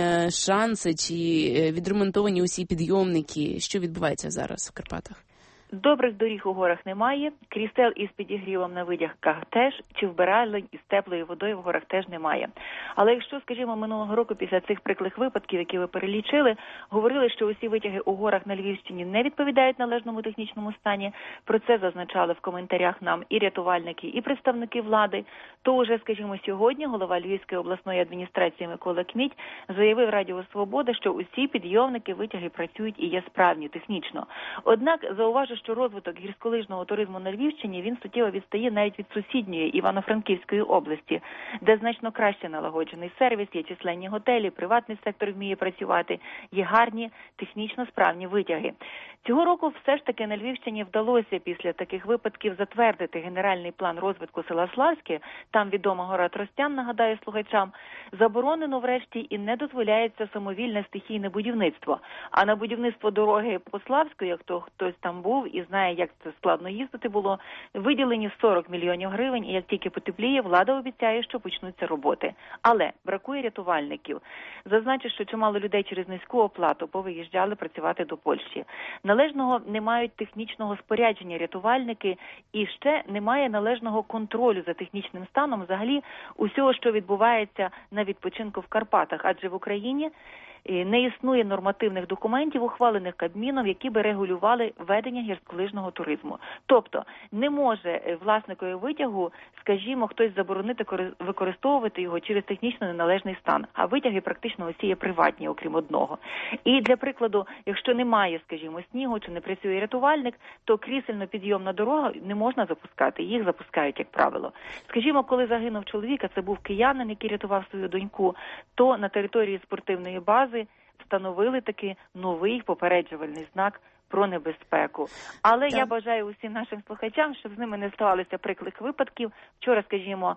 шанси, чи відремонтовані усі підйомники? Що відбувається зараз в Карпатах? Добрих доріг у горах немає, крісел із підігрівом на витягах теж, чи вбиралень із теплою водою в горах теж немає. Але якщо, скажімо, минулого року після цих приклих випадків, які ви перелічили, говорили, що усі витяги у горах на Львівщині не відповідають належному технічному стані, про це зазначали в коментарях нам і рятувальники, і представники влади, то уже, скажімо, сьогодні голова Львівської обласної адміністрації Микола Кміть заявив Радіо Свобода, що усі підйомники, витяги працюють і є справні технічно. Однак, зауважу, що розвиток гірськолижного туризму на Львівщині, він суттєво відстає навіть від сусідньої Івано-Франківської області, де значно краще налагоджений сервіс, є численні готелі, приватний сектор вміє працювати, є гарні, технічно справні витяги. Цього року все ж таки на Львівщині вдалося після таких випадків затвердити генеральний план розвитку села Славське, там відома гора Тростян, нагадаю слухачам, заборонено врешті і не дозволяється самовільне стихійне будівництво. А на будівництво дороги по Славську, як хтось там був і знає, як це складно їздити було, виділені 40 мільйонів гривень, і як тільки потепліє, влада обіцяє, що почнуться роботи. Але бракує рятувальників. Зазначу, що чимало людей через низьку оплату повиїжджали працювати до Польщі. Належного не мають технічного спорядження рятувальники, і ще немає належного контролю за технічним станом взагалі усього, що відбувається на відпочинку в Карпатах. Адже в Україні не існує нормативних документів, ухвалених Кабміном, які би регулювали ведення гірськолижного туризму. Тобто не може власникові витягу, скажімо, хтось заборонити використовувати його через технічно неналежний стан, а витяги практично усі є приватні, окрім одного. І для прикладу, якщо немає, скажімо, снігу чи не працює рятувальник, то крісельно-підйомна дорога не можна запускати, їх запускають, як правило. Скажімо, коли загинув чоловік, а це був киянин, який рятував свою доньку, то на території спортивної бази встановили таки новий попереджувальний знак про небезпеку. Але я бажаю усім нашим слухачам, щоб з ними не ставалися приклик випадків. Вчора, скажімо,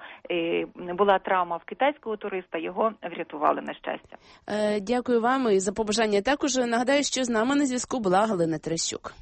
була травма в китайського туриста, його врятували, на щастя. Дякую вам і за побажання. Також нагадаю, що з нами на зв'язку була Галина Терещук.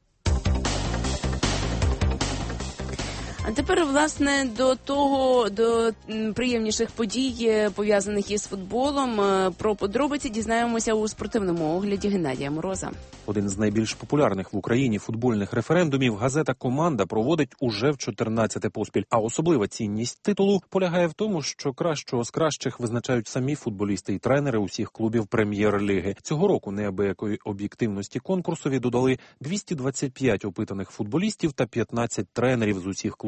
А тепер, власне, до приємніших подій, пов'язаних із футболом. Про подробиці дізнаємося у спортивному огляді Геннадія Мороза. Один з найбільш популярних в Україні футбольних референдумів газета «Команда» проводить уже в 14-те поспіль. А особлива цінність титулу полягає в тому, що кращого з кращих визначають самі футболісти і тренери усіх клубів прем'єр-ліги. Цього року неабиякої об'єктивності конкурсові додали 225 опитаних футболістів та 15 тренерів з усіх клубів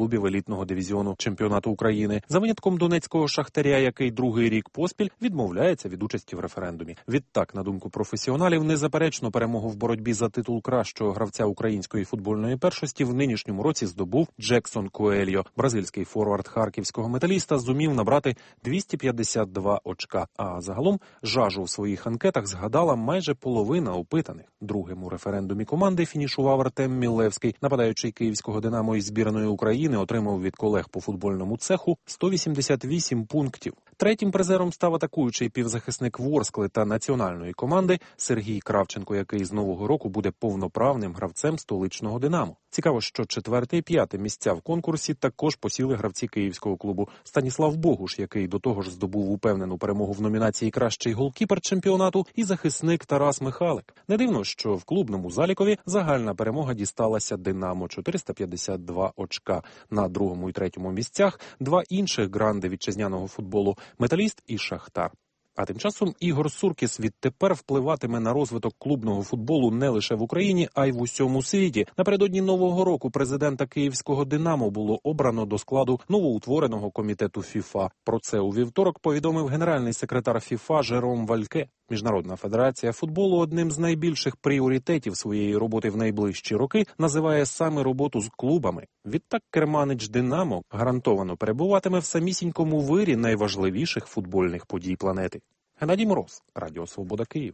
клубів елітного дивізіону чемпіонату України. За винятком донецького Шахтаря, який другий рік поспіль відмовляється від участі в референдумі. Відтак, на думку професіоналів, незаперечно перемогу в боротьбі за титул кращого гравця української футбольної першості в нинішньому році здобув Джексон Коельо. Бразильський форвард харківського Металіста зумів набрати 252 очка. А загалом жажу в своїх анкетах згадала майже половина опитаних. Другим у референдумі команди фінішував Артем Мілевський. Нападаючий київського «Динамо» із збірної України отримав від колег по футбольному цеху 188 пунктів. Третім призером став атакуючий півзахисник Ворскли та національної команди Сергій Кравченко, який з нового року буде повноправним гравцем столичного «Динамо». Цікаво, що 4 і 5 місця в конкурсі також посіли гравці київського клубу. Станіслав Богуш, який до того ж здобув упевнену перемогу в номінації «Кращий голкіпер чемпіонату», і захисник Тарас Михалик. Не дивно, що в клубному залікові загальна перемога дісталася «Динамо» – 452 очка. На другому і третьому місцях два інших гранди вітчизняного футболу – «Металіст» і «Шахтар». А тим часом Ігор Суркіс відтепер впливатиме на розвиток клубного футболу не лише в Україні, а й в усьому світі. Напередодні Нового року президента київського «Динамо» було обрано до складу новоутвореного комітету ФІФА. Про це у вівторок повідомив генеральний секретар ФІФА Жером Вальке. Міжнародна федерація футболу одним з найбільших пріоритетів своєї роботи в найближчі роки називає саме роботу з клубами. Відтак керманич «Динамо» гарантовано перебуватиме в самісінькому вирі найважливіших футбольних подій планети. Геннадій Мороз, Радіо Свобода, Київ.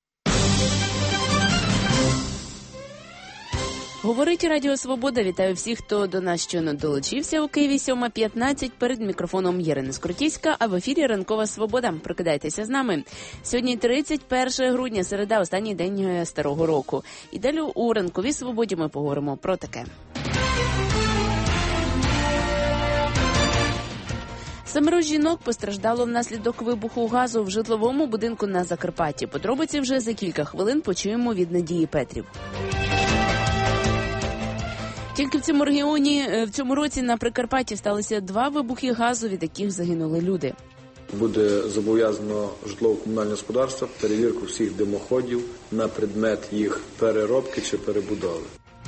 Говорить Радіо Свобода. Вітаю всіх, хто до нас щойно долучився. У Києві 7:15. Перед мікрофоном Ірина Скоротівська, а в ефірі Ранкова Свобода. Прокидайтеся з нами. Сьогодні 31 грудня, середа, останній день Старого року. І далі у Ранковій Свободі ми поговоримо про таке. Семеро жінок постраждало внаслідок вибуху газу в житловому будинку на Закарпатті. Подробиці вже за кілька хвилин почуємо від Надії Петрів. Тільки в цьому регіоні в цьому році на Прикарпатті сталося 2 вибухи газу, від яких загинули люди. Буде зобов'язано житлово-комунальне господарство перевірку всіх димоходів на предмет їх переробки чи перебудови.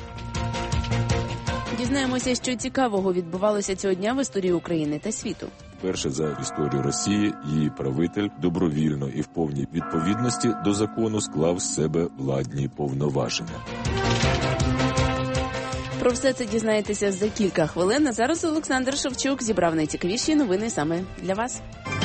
Дізнаємося, що цікавого відбувалося цього дня в історії України та світу. Перше за історію Росії її правитель добровільно і в повній відповідності до закону склав з себе владні повноваження. Про все це дізнаєтеся за кілька хвилин. А зараз Олександр Шевчук зібрав найцікавіші новини саме для вас.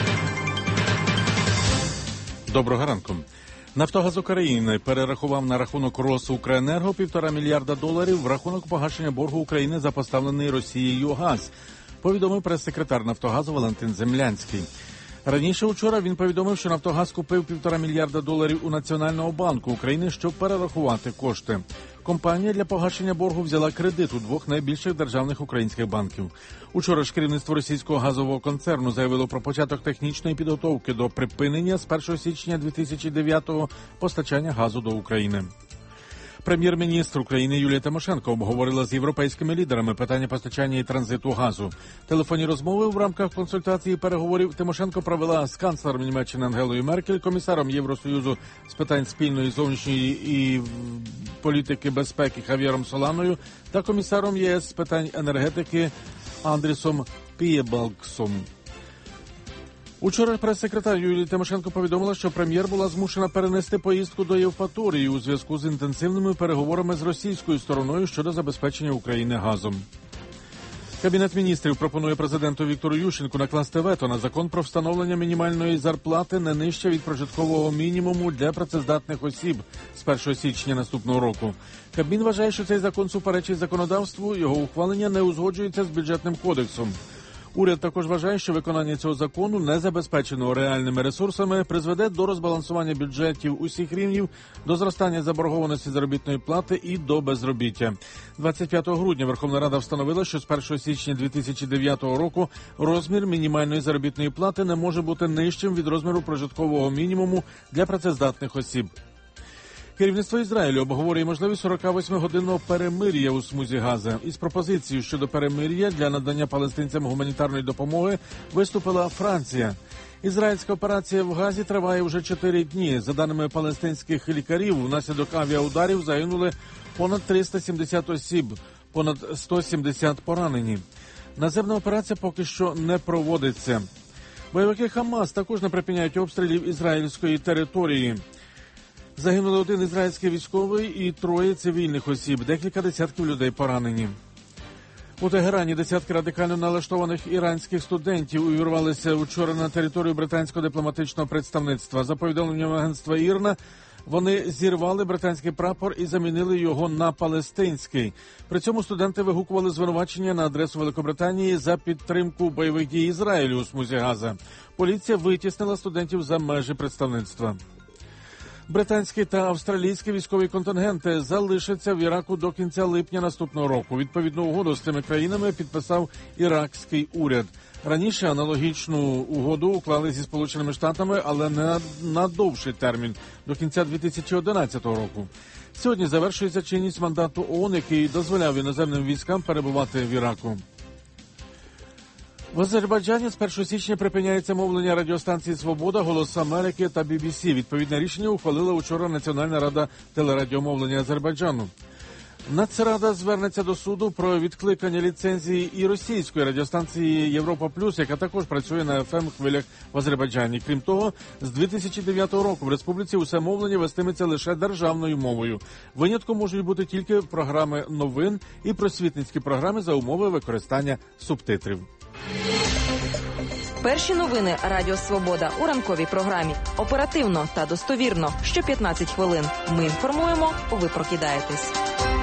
Доброго ранку. «Нафтогаз України» перерахував на рахунок «Росукренерго» $1,5 мільярда в рахунок погашення боргу України за поставлений Росією газ, повідомив прес-секретар «Нафтогазу» Валентин Землянський. Раніше учора він повідомив, що «Нафтогаз» купив $1,5 мільярда у Національного банку України, щоб перерахувати кошти. Компанія для погашення боргу взяла кредит у 2 найбільших державних українських банків. Учора ж керівництво російського газового концерну заявило про початок технічної підготовки до припинення з 1 січня 2009-го постачання газу до України. Прем'єр-міністр України Юлія Тимошенко обговорила з європейськими лідерами питання постачання і транзиту газу. Телефонні розмови в рамках консультацій і переговорів Тимошенко провела з канцлером Німеччини Ангелою Меркель, комісаром Євросоюзу з питань спільної зовнішньої і політики безпеки Хав'єром Соланою та комісаром ЄС з питань енергетики Андрісом Пієбалксом. Учора прес-секретар Юлія Тимошенко повідомила, що прем'єр була змушена перенести поїздку до Євпаторії у зв'язку з інтенсивними переговорами з російською стороною щодо забезпечення України газом. Кабінет міністрів пропонує президенту Віктору Ющенку накласти вето на закон про встановлення мінімальної зарплати не нижче від прожиткового мінімуму для працездатних осіб з 1 січня наступного року. Кабмін вважає, що цей закон суперечить законодавству, його ухвалення не узгоджується з бюджетним кодексом. Уряд також вважає, що виконання цього закону, не забезпеченого реальними ресурсами, призведе до розбалансування бюджетів усіх рівнів, до зростання заборгованості заробітної плати і до безробіття. 25 грудня Верховна Рада встановила, що з 1 січня 2009 року розмір мінімальної заробітної плати не може бути нижчим від розміру прожиткового мінімуму для працездатних осіб. Керівництво Ізраїлю обговорює можливість 48-годинного перемир'я у смузі Гази. Із пропозицією щодо перемир'я для надання палестинцям гуманітарної допомоги виступила Франція. Ізраїльська операція в Газі триває вже 4 дні. За даними палестинських лікарів, внаслідок авіаударів загинули понад 370 осіб, понад 170 поранені. Наземна операція поки що не проводиться. Бойовики Хамас також не припиняють обстрілів ізраїльської території. Загинули один ізраїльський військовий і 3 цивільних осіб, декілька десятків людей поранені. У Тегерані десятки радикально налаштованих іранських студентів увірвалися вчора на територію британського дипломатичного представництва. За повідомленням агентства ІРНА, вони зірвали британський прапор і замінили його на палестинський. При цьому студенти вигукували звинувачення на адресу Великобританії за підтримку бойових дій Ізраїлю у смузі Газа. Поліція витіснила студентів за межі представництва. Британські та австралійські військові контингенти залишаться в Іраку до кінця липня наступного року. Відповідну угоду з цими країнами підписав іракський уряд. Раніше аналогічну угоду уклали зі Сполученими Штатами, але не на довший термін – до кінця 2011 року. Сьогодні завершується чинність мандату ООН, який дозволяв іноземним військам перебувати в Іраку. В Азербайджані з 1 січня припиняється мовлення радіостанції «Свобода», «Голос Америки» та BBC. Відповідне рішення ухвалила вчора Національна рада телерадіомовлення Азербайджану. Нацрада звернеться до суду про відкликання ліцензії і російської радіостанції «Європа Плюс», яка також працює на FM-хвилях в Азербайджані. Крім того, з 2009 року в республіці усе мовлення вестиметься лише державною мовою. Винятком можуть бути тільки програми новин і просвітницькі програми за умови використання субтитрів. Перші новини Радіо Свобода у ранковій програмі. Оперативно та достовірно. Що 15 хвилин. Ми інформуємо, ви прокидаєтесь.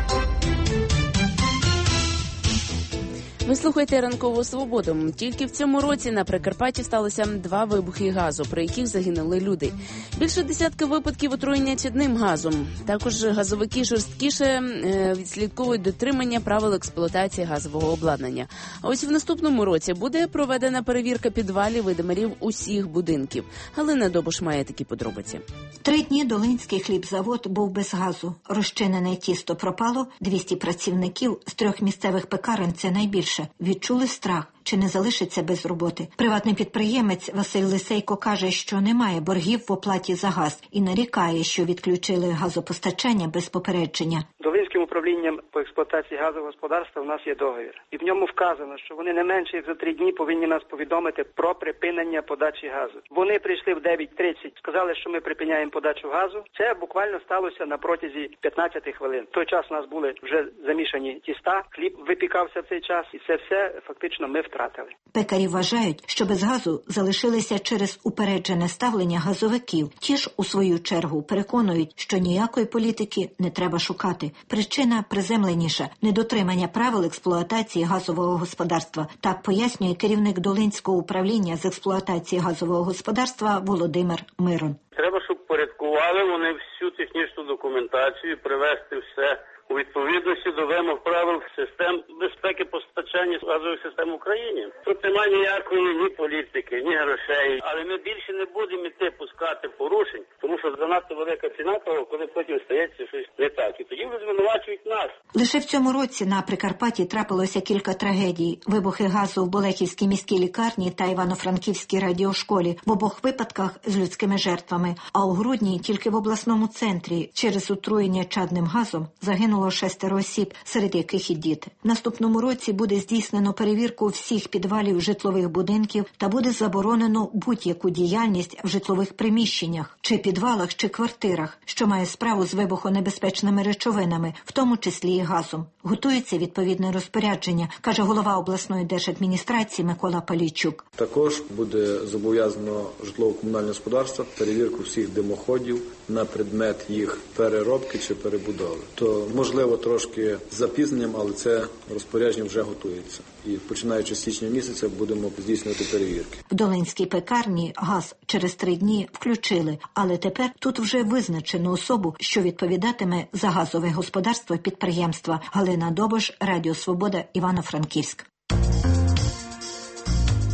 Ви слухаєте «Ранкову свободу». Тільки в цьому році на Прикарпатті сталося 2 вибухи газу, при яких загинули люди. Більше десятки випадків отруєння чадним газом. Також газовики жорсткіше відслідковують дотримання правил експлуатації газового обладнання. А ось в наступному році буде проведена перевірка підвалів і димарів усіх будинків. Галина Добуш має такі подробиці. 3 дні Долинський хлібзавод був без газу. Розчинене тісто пропало, 200 працівників з 3 місцевих пекарень – це найбільше. Відчули страх, чи не залишиться без роботи. Приватний підприємець Василь Лисейко каже, що немає боргів в оплаті за газ і нарікає, що відключили газопостачання без попередження. Долинським управлінням по експлуатації газового господарства у нас є договір. І в ньому вказано, що вони не менше як за 3 дні повинні нас повідомити про припинення подачі газу. Вони прийшли в 9:30, сказали, що ми припиняємо подачу газу. Це буквально сталося на протязі 15 хвилин. В той час у нас були вже замішані тіста, хліб випікався в цей час, і це все фактично ми втратили. Пекарі вважають, що без газу залишилися через упереджене ставлення газовиків. Ті ж, у свою чергу, переконують, що ніякої політики не треба шукати. Причина приземленіша – недотримання правил експлуатації газового господарства. Так пояснює керівник Долинського управління з експлуатації газового господарства Володимир Мирон. Треба, щоб порядкували вони всю технічну документацію, привести все у відповідності до вимог правил систем безпеки постачання газових систем в Україні. Тут немає ніякої ні політики, ні грошей. Але ми більше не будемо йти пускати порушень, тому що занадто велика ціна того, коли потім стається щось не так. І тоді вони звинувачують нас. Лише в цьому році на Прикарпатті трапилося кілька трагедій. Вибухи газу в Болехівській міській лікарні та Івано-Франківській радіошколі. В обох випадках з людськими жертвами. А у грудні тільки в обласному центрі через отруєння чадним газом загинуло 6 осіб, серед яких і діти. В наступному році буде здійснено перевірку всіх підвалів житлових будинків та буде заборонено будь-яку діяльність в житлових приміщеннях, чи підвалах, чи квартирах, що має справу з вибухонебезпечними речовинами, в тому числі і газом. Готується відповідне розпорядження, каже голова обласної держадміністрації Микола Палійчук. Також буде зобов'язано житлово-комунальне господарство перевірку всіх димоходів на предмет їх переробки чи перебудови. То можливо трошки з запізненням, але це розпорядження вже готується. І починаючи з січня місяця будемо здійснювати перевірки. В Долинській пекарні газ через 3 дні включили, але тепер тут вже визначено особу, що відповідатиме за газове господарство підприємства. Галина Добуш, Радіо Свобода, Івано-Франківськ.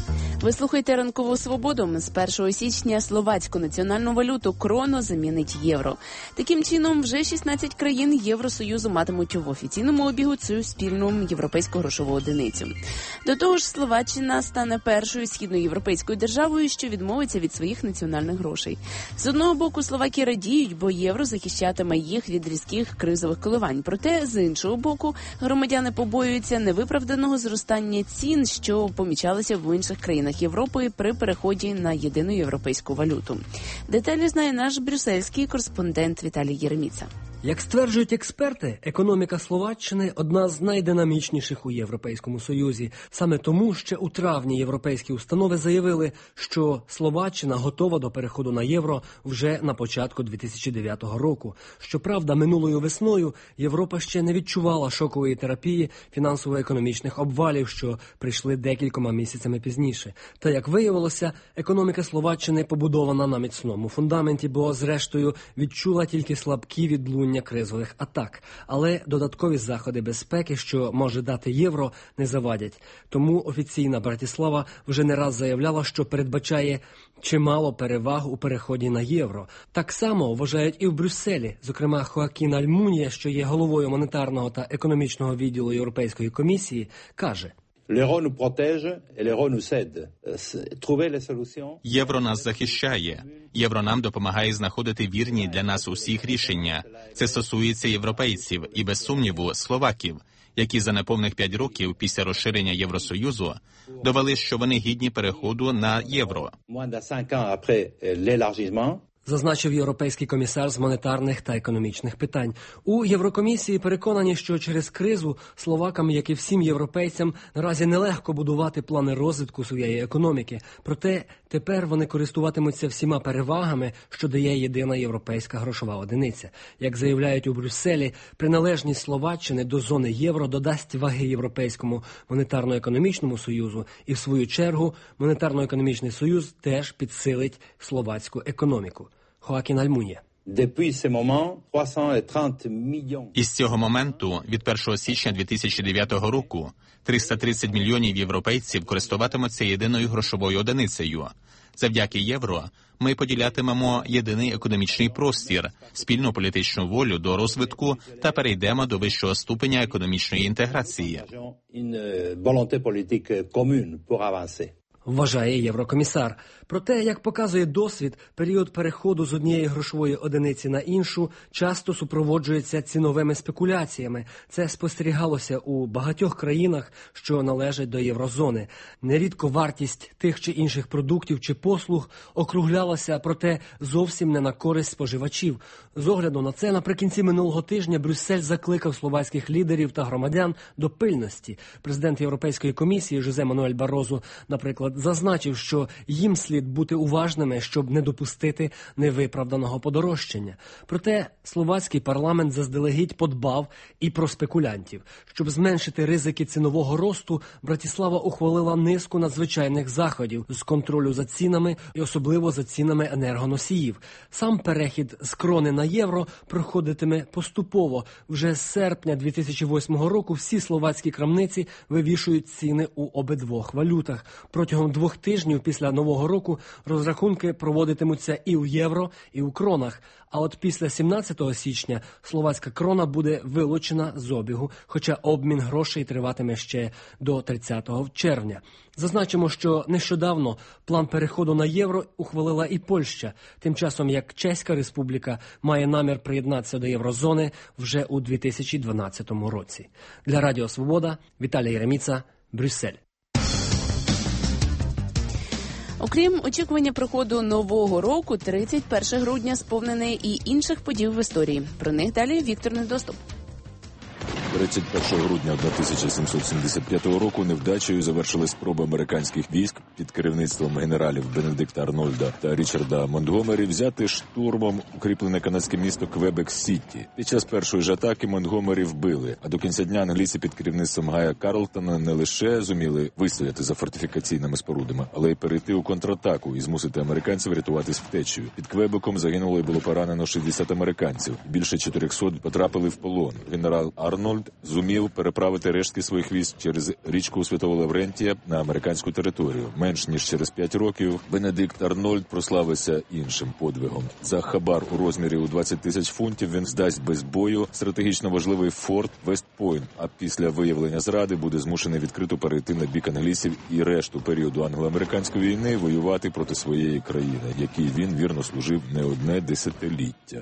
Ви слухаєте «Ранкову свободу». З 1 січня словацьку національну валюту крону замінить євро. Таким чином, вже 16 країн Євросоюзу матимуть в офіційному обігу цю спільну європейську грошову одиницю. До того ж, Словаччина стане першою східноєвропейською державою, що відмовиться від своїх національних грошей. З одного боку, словаки радіють, бо євро захищатиме їх від різких кризових коливань. Проте, з іншого боку, громадяни побоюються невиправданого зростання цін, що помічалися в інших країнах Європи при переході на єдину європейську валюту. Деталі знає наш брюссельський кореспондент Віталій Єреміца. Як стверджують експерти, економіка Словаччини – одна з найдинамічніших у Європейському Союзі. Саме тому ще у травні європейські установи заявили, що Словаччина готова до переходу на євро вже на початку 2009 року. Щоправда, минулою весною Європа ще не відчувала шокової терапії фінансово-економічних обвалів, що прийшли декількома місяцями пізніше. Та, як виявилося, економіка Словаччини побудована на міцному фундаменті, бо, зрештою, відчула тільки слабкі відлуння кризових атак. Але додаткові заходи безпеки, що може дати євро, не завадять. Тому офіційна Братислава вже не раз заявляла, що передбачає чимало переваг у переході на євро. Так само вважають і в Брюсселі. Зокрема, Хоакін Альмунія, що є головою монетарного та економічного відділу Європейської комісії, каже: Євро нас захищає. Євро нам допомагає знаходити вірні для нас усіх рішення. Це стосується європейців і, без сумніву, словаків, які за неповних 5 років після розширення Євросоюзу довели, що вони гідні переходу на євро. Зазначив європейський комісар з монетарних та економічних питань. У Єврокомісії переконані, що через кризу словакам, як і всім європейцям, наразі нелегко будувати плани розвитку своєї економіки. Проте тепер вони користуватимуться всіма перевагами, що дає єдина європейська грошова одиниця. Як заявляють у Брюсселі, приналежність Словаччини до зони євро додасть ваги Європейському монетарно-економічному союзу і, в свою чергу, монетарно-економічний союз теж підсилить словацьку економіку. Хоакін Альмунія. Із цього моменту, від 1 січня 2009 року, 330 мільйонів європейців користуватимуться єдиною грошовою одиницею. Завдяки євро ми поділятимемо єдиний економічний простір, спільну політичну волю до розвитку та перейдемо до вищого ступеня економічної інтеграції. Вважає єврокомісар. Проте, як показує досвід, період переходу з однієї грошової одиниці на іншу часто супроводжується ціновими спекуляціями. Це спостерігалося у багатьох країнах, що належать до єврозони. Нерідко вартість тих чи інших продуктів чи послуг округлялася, проте зовсім не на користь споживачів. З огляду на це, наприкінці минулого тижня Брюссель закликав словацьких лідерів та громадян до пильності. Президент Європейської комісії Жозе Мануель Барозу, наприклад, зазначив, що їм слід бути уважними, щоб не допустити невиправданого подорожчання. Проте словацький парламент заздалегідь подбав і про спекулянтів. Щоб зменшити ризики цінового росту, Братислава ухвалила низку надзвичайних заходів з контролю за цінами і особливо за цінами енергоносіїв. Сам перехід з крони на євро проходитиме поступово. Вже з серпня 2008 року всі словацькі крамниці вивішують ціни у обидвох валютах. Протягом 2 тижнів після Нового року розрахунки проводитимуться і у євро, і у кронах. А от після 17 січня словацька крона буде вилучена з обігу, хоча обмін грошей триватиме ще до 30 червня. Зазначимо, що нещодавно план переходу на євро ухвалила і Польща, тим часом як Чеська Республіка має намір приєднатися до єврозони вже у 2012 році. Для Радіо Свобода, Віталій Єреміца, Брюссель. Окрім очікування приходу Нового року, 31 грудня сповнене і інших подій в історії. Про них далі Віктор Недоступ. 31 грудня 1775 року невдачею завершили спроби американських військ під керівництвом генералів Бенедикта Арнольда та Річарда Монтгомері взяти штурмом укріплене канадське місто Квебек-Сіті. Під час першої ж атаки Монтгомері вбили, а до кінця дня англійці під керівництвом Гая Карлтона не лише зуміли вистояти за фортифікаційними спорудами, але й перейти у контратаку і змусити американців рятуватись втечею. Під Квебеком загинуло і було поранено 60 американців. Більше 400 потрапили в полон. Генерал Арнольд президент зумів переправити рештки своїх військ через річку Святого Лаврентія на американську територію. Менш ніж через 5 років Бенедикт Арнольд прославився іншим подвигом. За хабар у розмірі у 20 тисяч фунтів він здасть без бою стратегічно важливий форт Вест-Пойнт, а після виявлення зради буде змушений відкрито перейти на бік англійців і решту періоду англо-американської війни воювати проти своєї країни, якій він вірно служив не одне десятиліття.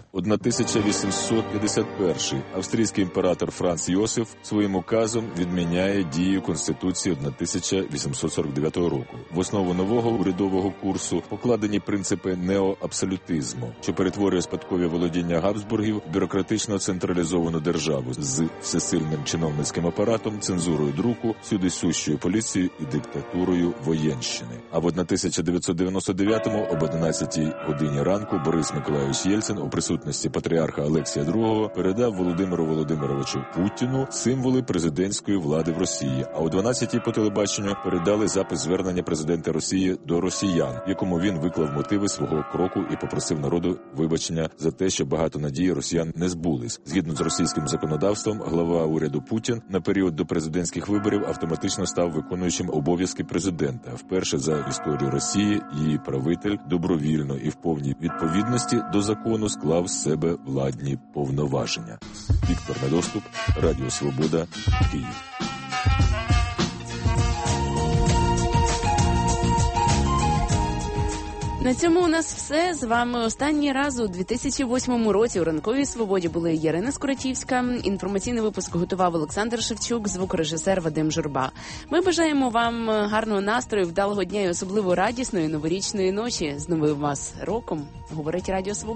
1851 австрійський імператор Франц Йосиф своїм указом відміняє дію Конституції 1849 року. В основу нового урядового курсу покладені принципи неоабсолютизму, що перетворює спадкові володіння Габсбургів в бюрократично централізовану державу з всесильним чиновницьким апаратом, цензурою друку, всюди сущою поліцією і диктатурою воєнщини. А в 1999-му об 11-й годині ранку Борис Миколайович Єльцин у присутності патріарха Олексія II передав Володимиру Володимировичу Путіну символи президентської влади в Росії, а о 12-й по телебаченню передали запис звернення президента Росії до росіян, в якому він виклав мотиви свого кроку і попросив народу вибачення за те, що багато надій росіян не збулись. Згідно з російським законодавством, глава уряду Путін на період до президентських виборів автоматично став виконуючим обов'язки президента. Вперше за історію Росії її правитель добровільно і в повній відповідності до закону склав з себе владні повноваження. Віктор Недоступ, Радіо Свобода, Київ. На цьому у нас все. З вами останній раз у 2008 році у Ранковій Свободі були Ярина Скуратівська. Інформаційний випуск готував Олександр Шевчук, звукорежисер Вадим Журба. Ми бажаємо вам гарного настрою, вдалого дня і особливо радісної новорічної ночі. З Новим вас роком, говорить Радіо Свобода.